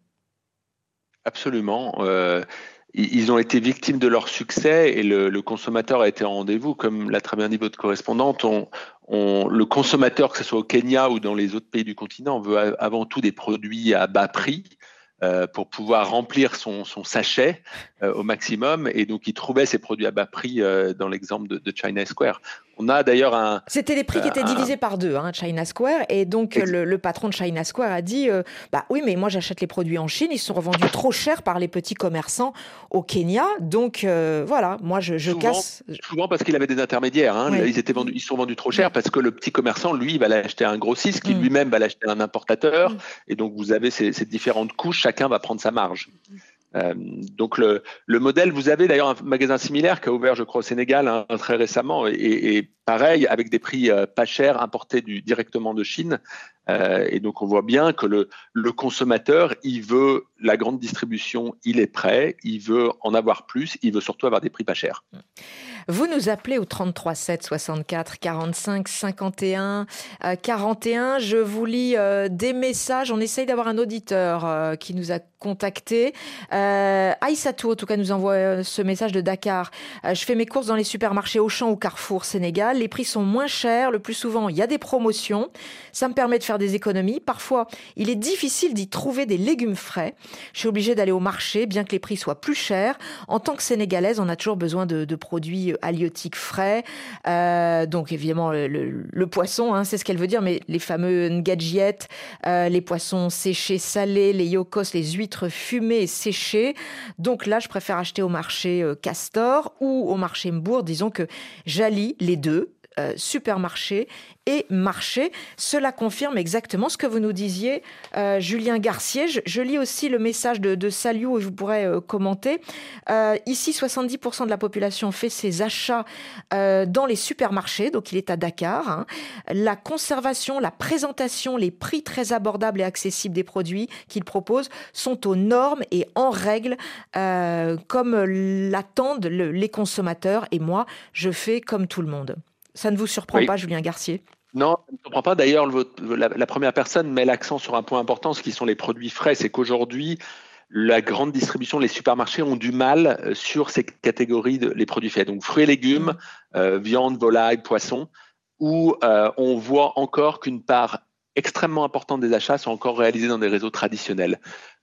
Absolument. Euh... Ils ont été victimes de leur succès et le, le consommateur a été en rendez-vous. Comme l'a très bien dit votre correspondante, on, on, le consommateur, que ce soit au Kenya ou dans les autres pays du continent, veut avant tout des produits à bas prix euh, pour pouvoir remplir son, son sachet euh, au maximum. Et donc, il trouvait ces produits à bas prix euh, dans l'exemple de, de China Square. On a d'ailleurs un... C'était des prix qui étaient divisés par deux, hein, China Square. Et donc, le, le patron de China Square a dit euh, bah oui, mais moi, j'achète les produits en Chine. Ils sont revendus trop cher par les petits commerçants au Kenya. Donc, euh, voilà, moi, je, je souvent, casse... Souvent parce qu'il avait des intermédiaires. Hein. Ouais. Ils, étaient vendus, ils sont vendus trop cher parce que le petit commerçant, lui, va l'acheter à un grossiste qui mmh. lui-même va l'acheter à un importateur. Mmh. Et donc, vous avez ces, ces différentes couches. Chacun va prendre sa marge. Mmh. Euh, donc le, le modèle, vous avez d'ailleurs un magasin similaire qui a ouvert, je crois, au Sénégal hein, très récemment, et, et pareil avec des prix euh, pas chers importés du, directement de Chine. Euh, et donc on voit bien que le, le consommateur, il veut la grande distribution, il est prêt, il veut en avoir plus, il veut surtout avoir des prix pas chers. Vous nous appelez au trente-trois sept soixante-quatre quarante-cinq cinquante et un euh, quarante et un. Je vous lis euh, des messages. On essaye d'avoir un auditeur euh, qui nous a contacté. Euh, Aïssatou, en tout cas, nous envoie euh, ce message de Dakar. Euh, je fais mes courses dans les supermarchés Auchan ou Carrefour Sénégal. Les prix sont moins chers. Le plus souvent, il y a des promotions. Ça me permet de faire des économies. Parfois, il est difficile d'y trouver des légumes frais. Je suis obligée d'aller au marché, bien que les prix soient plus chers. En tant que Sénégalaise, on a toujours besoin de, de produits halieutiques frais. Euh, donc, évidemment, le, le, le poisson, hein, c'est ce qu'elle veut dire, mais les fameux ngadjiettes, euh, les poissons séchés, salés, les yokos, les huîtres fumées et séchées. Donc là, je préfère acheter au marché euh, Castor ou au marché Mbour. Disons que j'allie les deux. Euh, supermarché et marché. Cela confirme exactement ce que vous nous disiez, euh, Julien Garcier. Je, je lis aussi le message de, de Saliou et vous pourrez euh, commenter. Euh, ici, soixante-dix pour cent de la population fait ses achats euh, dans les supermarchés, donc il est à Dakar. Hein. La conservation, la présentation, les prix très abordables et accessibles des produits qu'il propose sont aux normes et en règle, euh, comme l'attendent le, les consommateurs. Et moi, je fais comme tout le monde. Ça ne vous surprend oui. pas, Julien Garcier ? Non, ça ne me surprend pas. D'ailleurs, le, la, la première personne met l'accent sur un point important, ce qui sont les produits frais. C'est qu'aujourd'hui, la grande distribution, les supermarchés ont du mal sur ces catégories de les produits frais. Donc, fruits et légumes, euh, viande, volaille, poisson, où euh, on voit encore qu'une part extrêmement importante des achats sont encore réalisés dans des réseaux traditionnels. Pourquoi ?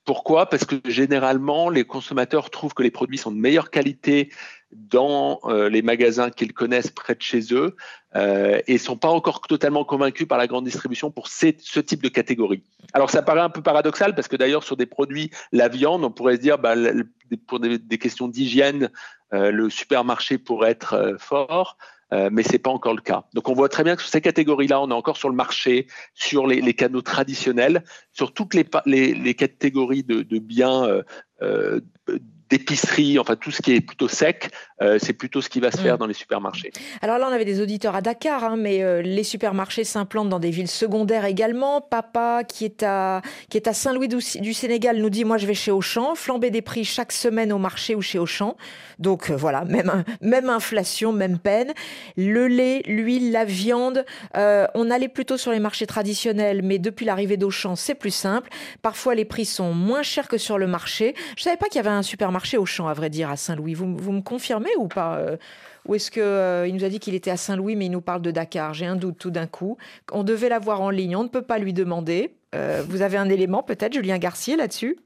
Parce que généralement, les consommateurs trouvent que les produits sont de meilleure qualité dans euh, les magasins qu'ils connaissent près de chez eux euh, et ne sont pas encore totalement convaincus par la grande distribution pour ces, ce type de catégorie. Alors, ça paraît un peu paradoxal parce que d'ailleurs, sur des produits, la viande, on pourrait se dire, bah, pour des, des questions d'hygiène, euh, le supermarché pourrait être euh, fort. Euh, mais c'est pas encore le cas. Donc on voit très bien que sur ces catégories-là, on est encore sur le marché, sur les, les canaux traditionnels, sur toutes les, les, les catégories de, de biens euh, euh, d'épicerie, enfin tout ce qui est plutôt sec, euh, c'est plutôt ce qui va se faire mmh. dans les supermarchés. Alors là, on avait des auditeurs à Dakar, hein, mais euh, les supermarchés s'implantent dans des villes secondaires également. Papa, qui est à, qui est à Saint-Louis du, du Sénégal, nous dit « Moi, je vais chez Auchan, flambée des prix chaque semaine au marché ou chez Auchan. » Donc euh, voilà, même, même inflation, même peine. Le lait, l'huile, la viande, euh, on allait plutôt sur les marchés traditionnels, mais depuis l'arrivée d'Auchan, c'est plus simple. Parfois, les prix sont moins chers que sur le marché. Je ne savais pas qu'il y avait un supermarché Auchan, à vrai dire, à Saint-Louis. Vous, vous me confirmez ou pas euh, Ou est-ce qu'il euh, nous a dit qu'il était à Saint-Louis, mais il nous parle de Dakar? J'ai un doute tout d'un coup. On devait l'avoir en ligne, on ne peut pas lui demander. Euh, vous avez un élément peut-être, Julien Garcier, là-dessus?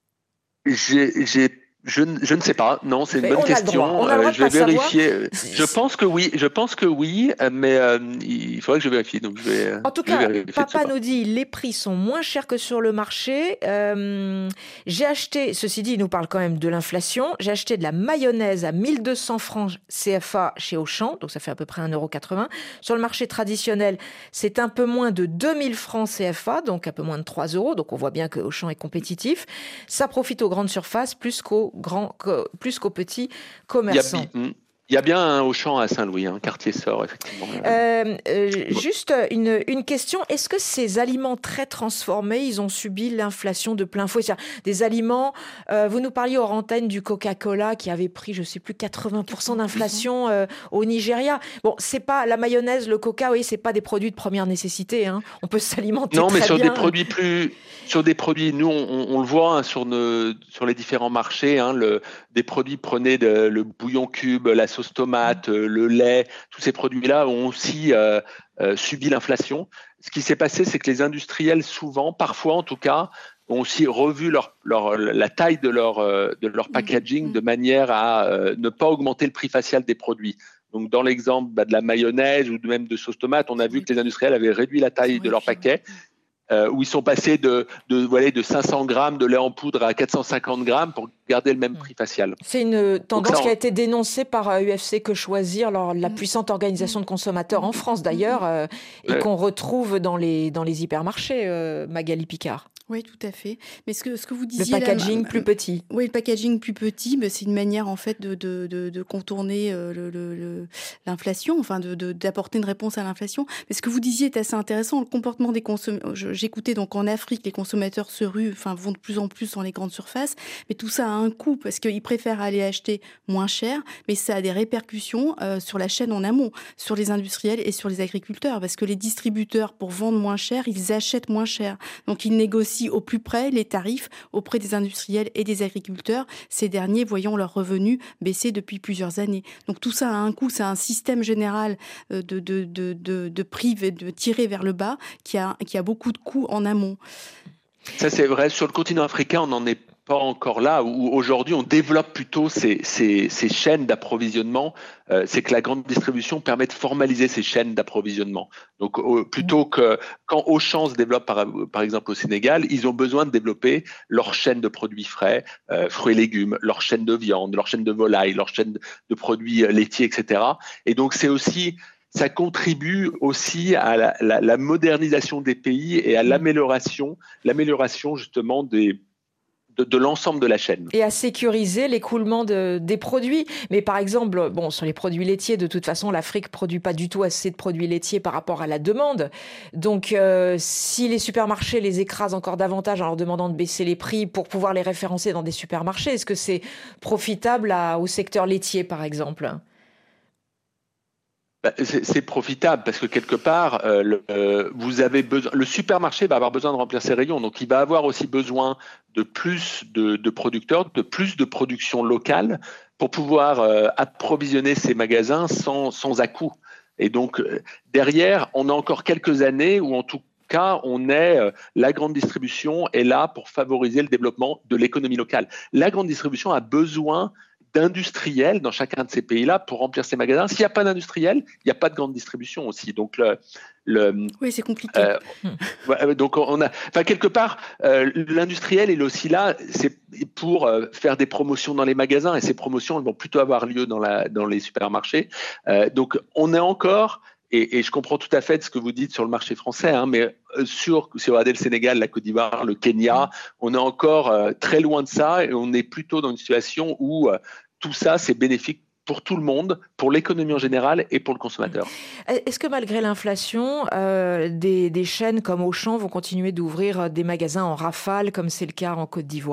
J'ai... j'ai... Je, je ne sais pas, non, c'est une mais bonne question. Euh, je vais vérifier. Savoir. Je pense que oui, je pense que oui, mais euh, il faudrait que je vérifie. Donc je vais. En tout cas, papa nous dit les prix sont moins chers que sur le marché. Euh, j'ai acheté, ceci dit, il nous parle quand même de l'inflation. J'ai acheté de la mayonnaise à mille deux cents francs C F A chez Auchan, donc ça fait à peu près un euro quatre-vingts. Sur le marché traditionnel, c'est un peu moins de deux mille francs C F A, donc un peu moins de trois euros. Donc on voit bien que Auchan est compétitif. Ça profite aux grandes surfaces plus qu'aux Grand, plus qu'aux petits commerçants. Il y a, il y a bien un Auchan à Saint-Louis, un quartier sort, effectivement. Euh, euh, juste une, une question, est-ce que ces aliments très transformés, ils ont subi l'inflation de plein fouet? C'est-à-dire des aliments, euh, vous nous parliez hors antenne du Coca-Cola qui avait pris, je ne sais plus, quatre-vingts pour cent d'inflation euh, au Nigeria. Bon, c'est pas la mayonnaise, le Coca, oui, c'est pas des produits de première nécessité. Hein. On peut s'alimenter non, très mais sur bien. des produits plus... Sur des produits, nous, on, on, on le voit hein, sur, nos, sur les différents marchés, hein, le, des produits, prenez de, le bouillon cube, la sauce tomate, mmh. le lait, tous ces produits-là ont aussi euh, euh, subi l'inflation. Ce qui s'est passé, c'est que les industriels, souvent, parfois en tout cas, ont aussi revu leur, leur, la taille de leur, de leur packaging mmh. de manière à euh, ne pas augmenter le prix facial des produits. Donc, dans l'exemple bah, de la mayonnaise ou même de sauce tomate, on a vu que les industriels avaient réduit la taille de leur paquet. Euh, où ils sont passés de, de, voilà, de cinq cents grammes de lait en poudre à quatre cent cinquante grammes pour garder le même prix facial. C'est une tendance ça, qui a été dénoncée par U F C Que Choisir, alors, la puissante organisation de consommateurs en France d'ailleurs, euh, et ouais. qu'on retrouve dans les, dans les hypermarchés, euh, Magali Picard. Oui, tout à fait. Mais ce que, ce que vous disiez... Le packaging là, plus petit. Oui, le packaging plus petit, mais c'est une manière en fait de, de, de, de contourner euh, le, le, l'inflation, enfin de, de, d'apporter une réponse à l'inflation. Mais ce que vous disiez est assez intéressant, le comportement des consommateurs. J'écoutais donc en Afrique, les consommateurs se ruent, enfin vont de plus en plus dans les grandes surfaces, mais tout ça a un coût parce qu'ils préfèrent aller acheter moins cher, mais ça a des répercussions euh, sur la chaîne en amont, sur les industriels et sur les agriculteurs, parce que les distributeurs, pour vendre moins cher, ils achètent moins cher. Donc ils négocient au plus près les tarifs auprès des industriels et des agriculteurs, ces derniers voyant leurs revenus baisser depuis plusieurs années. Donc tout ça a un coût, c'est un système général de, de, de, de, de prix de tirer vers le bas qui a, qui a beaucoup de coûts en amont. Ça c'est vrai, sur le continent africain on n'en est pas encore là, où aujourd'hui on développe plutôt ces, ces, ces chaînes d'approvisionnement. Euh, c'est que la grande distribution permet de formaliser ces chaînes d'approvisionnement. Donc euh, plutôt que quand Auchan se développe par, par exemple au Sénégal, ils ont besoin de développer leur chaîne de produits frais, euh, fruits et légumes, leur chaîne de viande, leur chaîne de volaille, leur chaîne de produits laitiers, et cetera. Et donc c'est aussi ça contribue aussi à la, la, la modernisation des pays et à l'amélioration, l'amélioration justement des De, de l'ensemble de la chaîne. Et à sécuriser l'écoulement de, des produits. Mais par exemple, bon, sur les produits laitiers, de toute façon, l'Afrique ne produit pas du tout assez de produits laitiers par rapport à la demande. Donc, euh, si les supermarchés les écrasent encore davantage en leur demandant de baisser les prix pour pouvoir les référencer dans des supermarchés, est-ce que c'est profitable à, au secteur laitier, par exemple ? Bah, c'est, c'est profitable parce que quelque part, euh, le, euh, vous avez besoin, le supermarché va avoir besoin de remplir ses rayons, donc il va avoir aussi besoin de plus de, de producteurs, de plus de production locale pour pouvoir euh, approvisionner ses magasins sans, sans à-coups. Et donc euh, derrière, on a encore quelques années où en tout cas, on est euh, la grande distribution est là pour favoriser le développement de l'économie locale. La grande distribution a besoin d'industriels dans chacun de ces pays-là pour remplir ces magasins. S'il n'y a pas d'industriels, il n'y a pas de grande distribution aussi. Donc, le, le, oui, c'est compliqué. Euh, donc, on a, enfin, quelque part, euh, l'industriel, il est aussi là, c'est pour euh, faire des promotions dans les magasins et ces promotions, elles vont plutôt avoir lieu dans, la, dans les supermarchés. Euh, donc, on est encore... Et, et je comprends tout à fait ce que vous dites sur le marché français, hein, mais sur, si on regarde le Sénégal, la Côte d'Ivoire, le Kenya, on est encore euh, très loin de ça et on est plutôt dans une situation où euh, tout ça, c'est bénéfique pour tout le monde, pour l'économie en général et pour le consommateur. Est-ce que malgré l'inflation, euh, des, des chaînes comme Auchan vont continuer d'ouvrir des magasins en rafale, comme c'est le cas en Côte d'Ivoire ?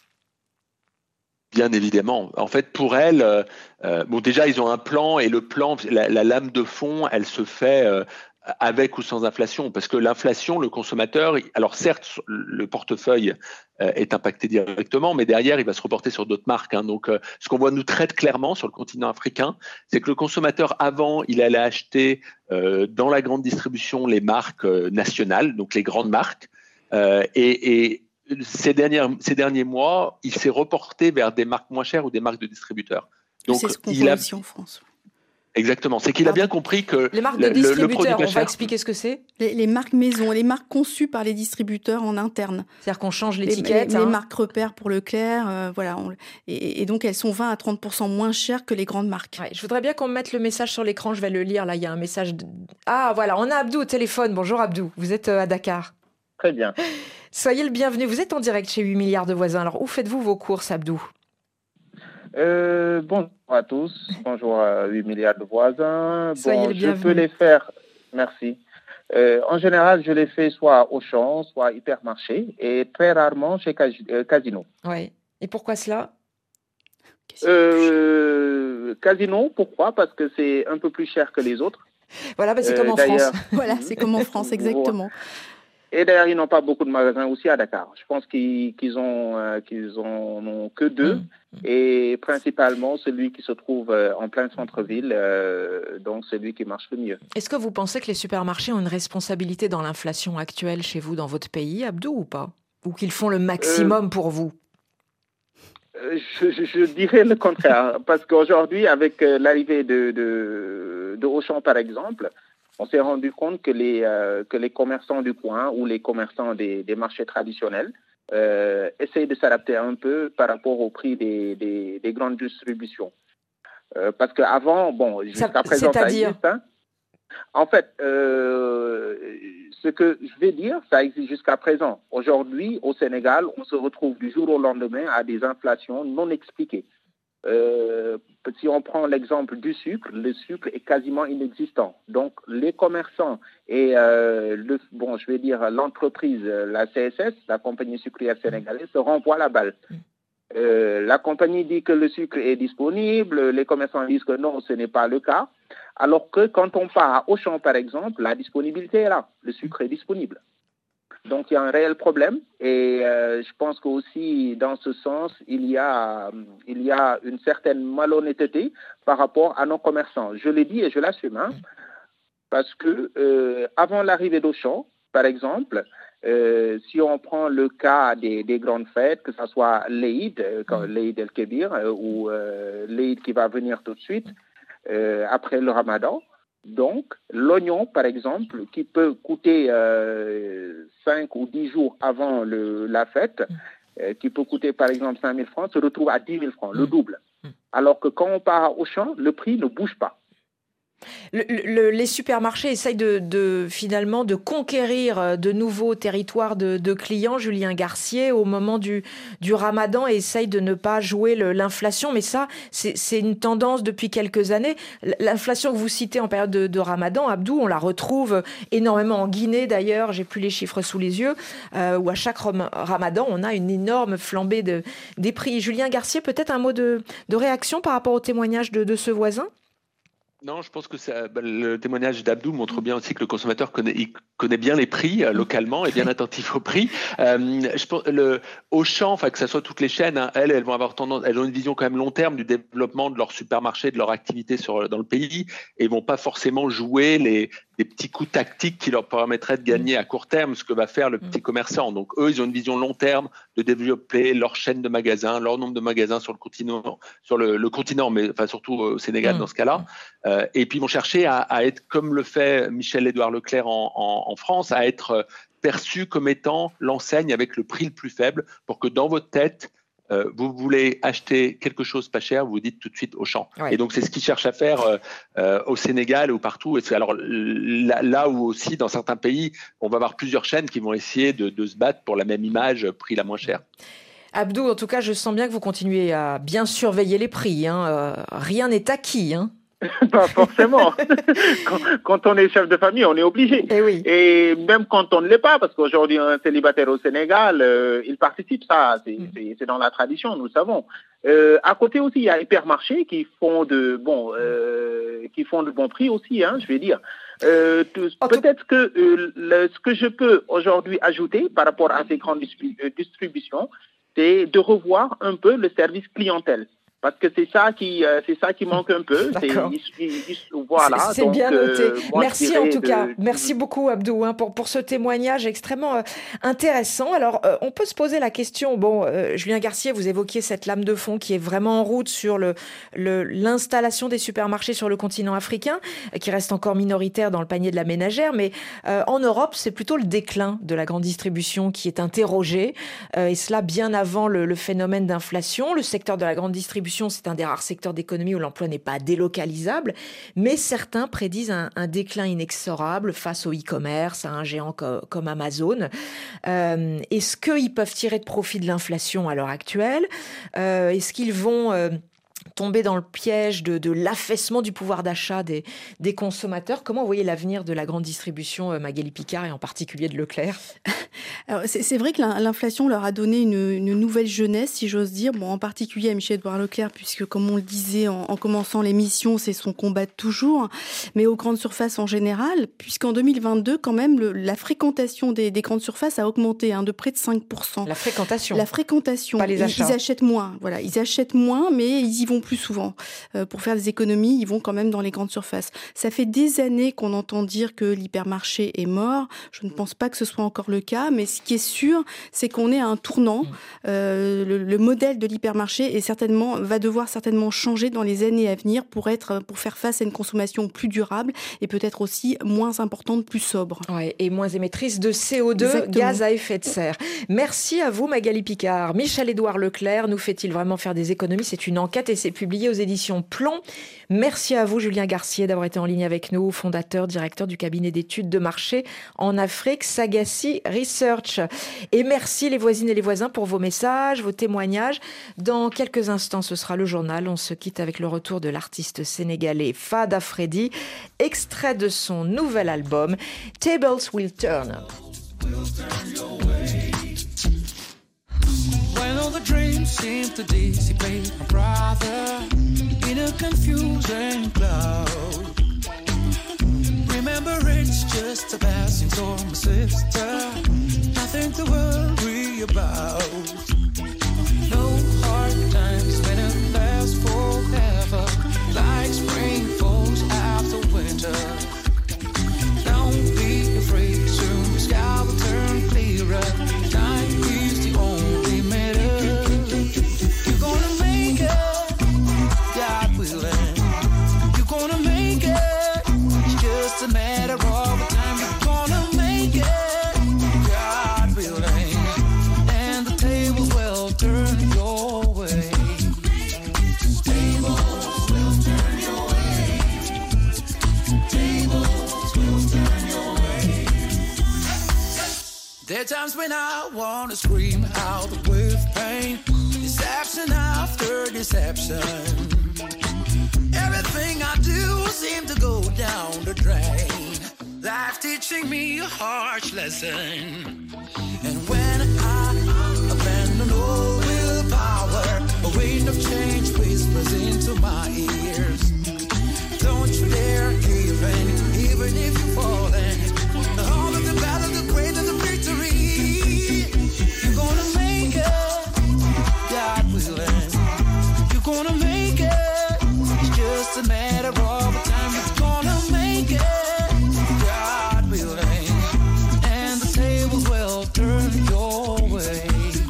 Bien évidemment. En fait, pour elles, euh, bon, déjà, ils ont un plan et le plan, la, la lame de fond, elle se fait euh, avec ou sans inflation. Parce que l'inflation, le consommateur, alors certes, le portefeuille euh, est impacté directement, mais derrière, il va se reporter sur d'autres marques. Hein. Donc, euh, ce qu'on voit nous très clairement sur le continent africain, c'est que le consommateur, avant, il allait acheter euh, dans la grande distribution les marques euh, nationales, donc les grandes marques, euh, et, et Ces, dernières, ces derniers mois, il s'est reporté vers des marques moins chères ou des marques de distributeurs. Donc, c'est ce qu'on voit aussi en France. Exactement. C'est qu'il a bien compris que les marques de le, distributeurs, le on va expliquer ce que c'est. Les, les marques maison, les marques conçues par les distributeurs en interne. C'est-à-dire qu'on change l'étiquette. Les, les, hein. les marques repères pour Leclerc, euh, voilà. On, et, et donc, elles sont vingt à trente pour cent moins chères que les grandes marques. Ouais, je voudrais bien qu'on mette le message sur l'écran. Je vais le lire. Là, il y a un message. De... Ah, voilà. On a Abdou au téléphone. Bonjour Abdou. Vous êtes à Dakar. Très bien. Soyez le bienvenu. Vous êtes en direct chez huit milliards de voisins. Alors, où faites-vous vos courses, Abdou ? euh, Bonjour à tous. Bonjour à huit milliards de voisins. Soyez bon, le je bienvenu. peux les faire. Merci. Euh, en général, je les fais soit au Auchan, soit hypermarché, et très rarement chez Casino. Oui. Et pourquoi cela ? euh, Casino, pourquoi ? Parce que c'est un peu plus cher que les autres. Voilà, bah c'est euh, comme en France. Voilà, c'est comme en France, exactement. Et d'ailleurs, ils n'ont pas beaucoup de magasins aussi à Dakar. Je pense qu'ils, qu'ils ont, euh, qu'ils en ont que deux, mmh. et principalement celui qui se trouve euh, en plein centre-ville, euh, donc celui qui marche le mieux. Est-ce que vous pensez que les supermarchés ont une responsabilité dans l'inflation actuelle chez vous, dans votre pays, Abdou, ou pas ? Ou qu'ils font le maximum euh, pour vous ? je, je, je dirais le contraire, parce qu'aujourd'hui, avec euh, l'arrivée de, de, de Auchan, par exemple, on s'est rendu compte que les, euh, que les commerçants du coin ou les commerçants des, des marchés traditionnels euh, essayent de s'adapter un peu par rapport au prix des, des, des grandes distributions. Euh, parce qu'avant, bon, jusqu'à ça, présent, ça existe. Hein. En fait, euh, ce que je vais dire, ça existe jusqu'à présent. Aujourd'hui, au Sénégal, on se retrouve du jour au lendemain à des inflations non expliquées. Euh, si on prend l'exemple du sucre, le sucre est quasiment inexistant. Donc, les commerçants et, euh, le, bon, je vais dire, l'entreprise, la C S S, la compagnie sucrière sénégalaise, se renvoient la balle. Euh, la compagnie dit que le sucre est disponible, les commerçants disent que non, ce n'est pas le cas. Alors que quand on part à Auchan, par exemple, la disponibilité est là, le sucre est disponible. Donc, il y a un réel problème et euh, je pense qu'aussi, dans ce sens, il y a, il y a une certaine malhonnêteté par rapport à nos commerçants. Je l'ai dit et je l'assume, hein, parce que euh, avant l'arrivée d'Auchan, par exemple, euh, si on prend le cas des, des grandes fêtes, que ce soit l'Eid, euh, l'Eid el-Kébir, euh, ou euh, l'Eid qui va venir tout de suite, euh, après le Ramadan, donc, l'oignon, par exemple, qui peut coûter euh, cinq ou dix jours avant le, la fête, euh, qui peut coûter, par exemple, cinq mille francs, se retrouve à dix mille francs, le double. Alors que quand on part au champ, le prix ne bouge pas. Le, le, les supermarchés essayent de, de, finalement de conquérir de nouveaux territoires de, de clients. Julien Garcier, au moment du, du Ramadan, essaye de ne pas jouer le, l'inflation. Mais ça, c'est, c'est une tendance depuis quelques années. L'inflation que vous citez en période de, de Ramadan, Abdou, on la retrouve énormément en Guinée d'ailleurs. J'ai plus les chiffres sous les yeux. Euh, où à chaque Ramadan, on a une énorme flambée de, des prix. Julien Garcier, peut-être un mot de, de réaction par rapport au témoignage de, de ce voisin ? Non, je pense que ça, bah, le témoignage d'Abdou montre bien aussi que le consommateur connaît, il connaît bien les prix euh, localement et bien attentif aux prix. Euh, je pense, le Auchan, enfin que ça soit toutes les chaînes, hein, elles, elles vont avoir tendance, elles ont une vision quand même long terme du développement de leur supermarché, de leur activité sur dans le pays, et vont pas forcément jouer les des petits coups tactiques qui leur permettraient de gagner à court terme ce que va faire le petit commerçant. Donc eux, ils ont une vision long terme de développer leur chaîne de magasins, leur nombre de magasins sur le continent, sur le, le continent, mais enfin surtout au Sénégal mmh. dans ce cas-là. Euh, et puis ils vont chercher à, à être, comme le fait Michel-Édouard Leclerc en, en, en France, à être perçu comme étant l'enseigne avec le prix le plus faible, pour que dans votre tête, Euh, vous voulez acheter quelque chose pas cher, vous vous dites tout de suite Auchan. Ouais. Et donc, c'est ce qu'ils cherchent à faire euh, euh, au Sénégal ou partout. Et c'est, alors, là, là où aussi, dans certains pays, on va avoir plusieurs chaînes qui vont essayer de, de se battre pour la même image, prix la moins chère. Abdou, en tout cas, je sens bien que vous continuez à bien surveiller les prix. Hein. Euh, rien n'est acquis. Hein. Pas forcément. quand, quand on est chef de famille, on est obligé. Et, oui. Et même quand on ne l'est pas, parce qu'aujourd'hui, un célibataire au Sénégal, euh, il participe, ça, c'est, mm. c'est, c'est dans la tradition, nous le savons. Euh, à côté aussi, il y a hypermarchés qui font de bons, euh, qui font de bons prix aussi, hein, je vais dire. Euh, tout, peut-être tout... que euh, le, ce que je peux aujourd'hui ajouter par rapport à ces grandes distributions, c'est de revoir un peu le service clientèle. Parce que c'est ça qui, euh, c'est ça qui manque un peu. C'est, il, il, il, voilà. C'est, c'est donc, bien noté. Euh, moi, Merci en tout de... cas. Merci beaucoup Abdou hein, pour, pour ce témoignage extrêmement euh, intéressant. Alors, euh, on peut se poser la question, bon, euh, Julien Garcier, vous évoquiez cette lame de fond qui est vraiment en route sur le, le, l'installation des supermarchés sur le continent africain, qui reste encore minoritaire dans le panier de la ménagère, mais euh, en Europe, c'est plutôt le déclin de la grande distribution qui est interrogé, euh, et cela bien avant le, le phénomène d'inflation. Le secteur de la grande distribution, c'est un des rares secteurs d'économie où l'emploi n'est pas délocalisable, mais certains prédisent un, un déclin inexorable face au e-commerce, à un géant co- comme Amazon. Euh, est-ce qu'ils peuvent tirer de profit de l'inflation à l'heure actuelle ? euh, Est-ce qu'ils vont... Euh, tomber dans le piège de, de l'affaissement du pouvoir d'achat des, des consommateurs? Comment vous voyez l'avenir de la grande distribution, euh, Magali Picard, et en particulier de Leclerc? Alors, c'est, c'est vrai que l'inflation leur a donné une, une nouvelle jeunesse, si j'ose dire, bon, en particulier à Michel-Édouard Leclerc, puisque comme on le disait en, en commençant l'émission, c'est son combat de toujours, mais aux grandes surfaces en général, puisqu'en deux mille vingt-deux, quand même, le, la fréquentation des, des grandes surfaces a augmenté hein, de près de cinq pour cent. La fréquentation La fréquentation. Pas les achats. Ils, ils achètent moins, voilà. Ils achètent moins, mais ils y vont plus souvent. Euh, pour faire des économies, ils vont quand même dans les grandes surfaces. Ça fait des années qu'on entend dire que l'hypermarché est mort. Je ne pense pas que ce soit encore le cas, mais ce qui est sûr, c'est qu'on est à un tournant. Euh, le, le modèle de l'hypermarché est certainement, va devoir certainement changer dans les années à venir pour, être, pour faire face à une consommation plus durable et peut-être aussi moins importante, plus sobre. Ouais, et moins émettrice de C O deux, Exactement. Gaz à effet de serre. Merci à vous Magali Picard. Michel-Édouard Leclerc, nous fait-il vraiment faire des économies? C'est une enquête et c'est publié aux éditions Plomb. Merci à vous Julien Garcier d'avoir été en ligne avec nous, fondateur, directeur du cabinet d'études de marché en Afrique, Sagacity Research. Et merci les voisines et les voisins pour vos messages, vos témoignages. Dans quelques instants, ce sera le journal. On se quitte avec le retour de l'artiste sénégalais Fada Freddy, extrait de son nouvel album Tables Will Turn. When all the dreams seem to dissipate, my brother, in a confusing cloud. Remember, it's just a passing storm, my sister. Nothing to worry about. No hard times when it lasts forever, like spring falls after winter. Don't be afraid, soon the sky will turn clearer. Time is the only matter. You're gonna make it, God willing. You're gonna make it, it's just a matter of time. You're gonna make it, God willing. And the tables will turn your way. Tables will turn your way. Tables will turn your way. There are times when I wanna scream out with pain, deception after deception. Everything I do seems to go down the drain. Life teaching me a harsh lesson. And when I abandon all willpower, a wind of change whispers into my ears. Don't you dare give in, even if you fall in. The harder the battle, the greater the victory. You're gonna make it, God willing. You're gonna make it, it's just a matter of time. You're gonna make it, God willing. And the tables will turn your way.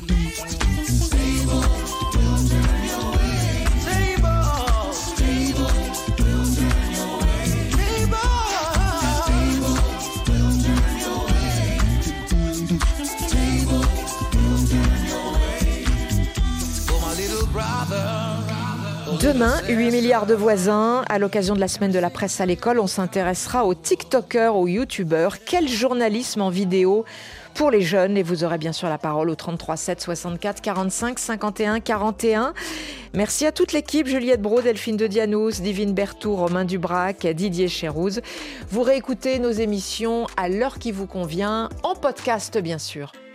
Tables will turn your way. Tables, tables will turn your way. Tables, tables will turn your way. Tables will turn your way. For my little brother. Demain, huit milliards de voisins. À l'occasion de la semaine de la presse à l'école, on s'intéressera aux TikTokers, aux YouTubers. Quel journalisme en vidéo pour les jeunes. Et vous aurez bien sûr la parole au trente-trois sept soixante-quatre quarante-cinq cinquante et un quarante et un. Merci à toute l'équipe, Juliette Brault, Delphine de Dianous, Divine Berthoud, Romain Dubrac, Didier Chérouz. Vous réécoutez nos émissions à l'heure qui vous convient, en podcast bien sûr.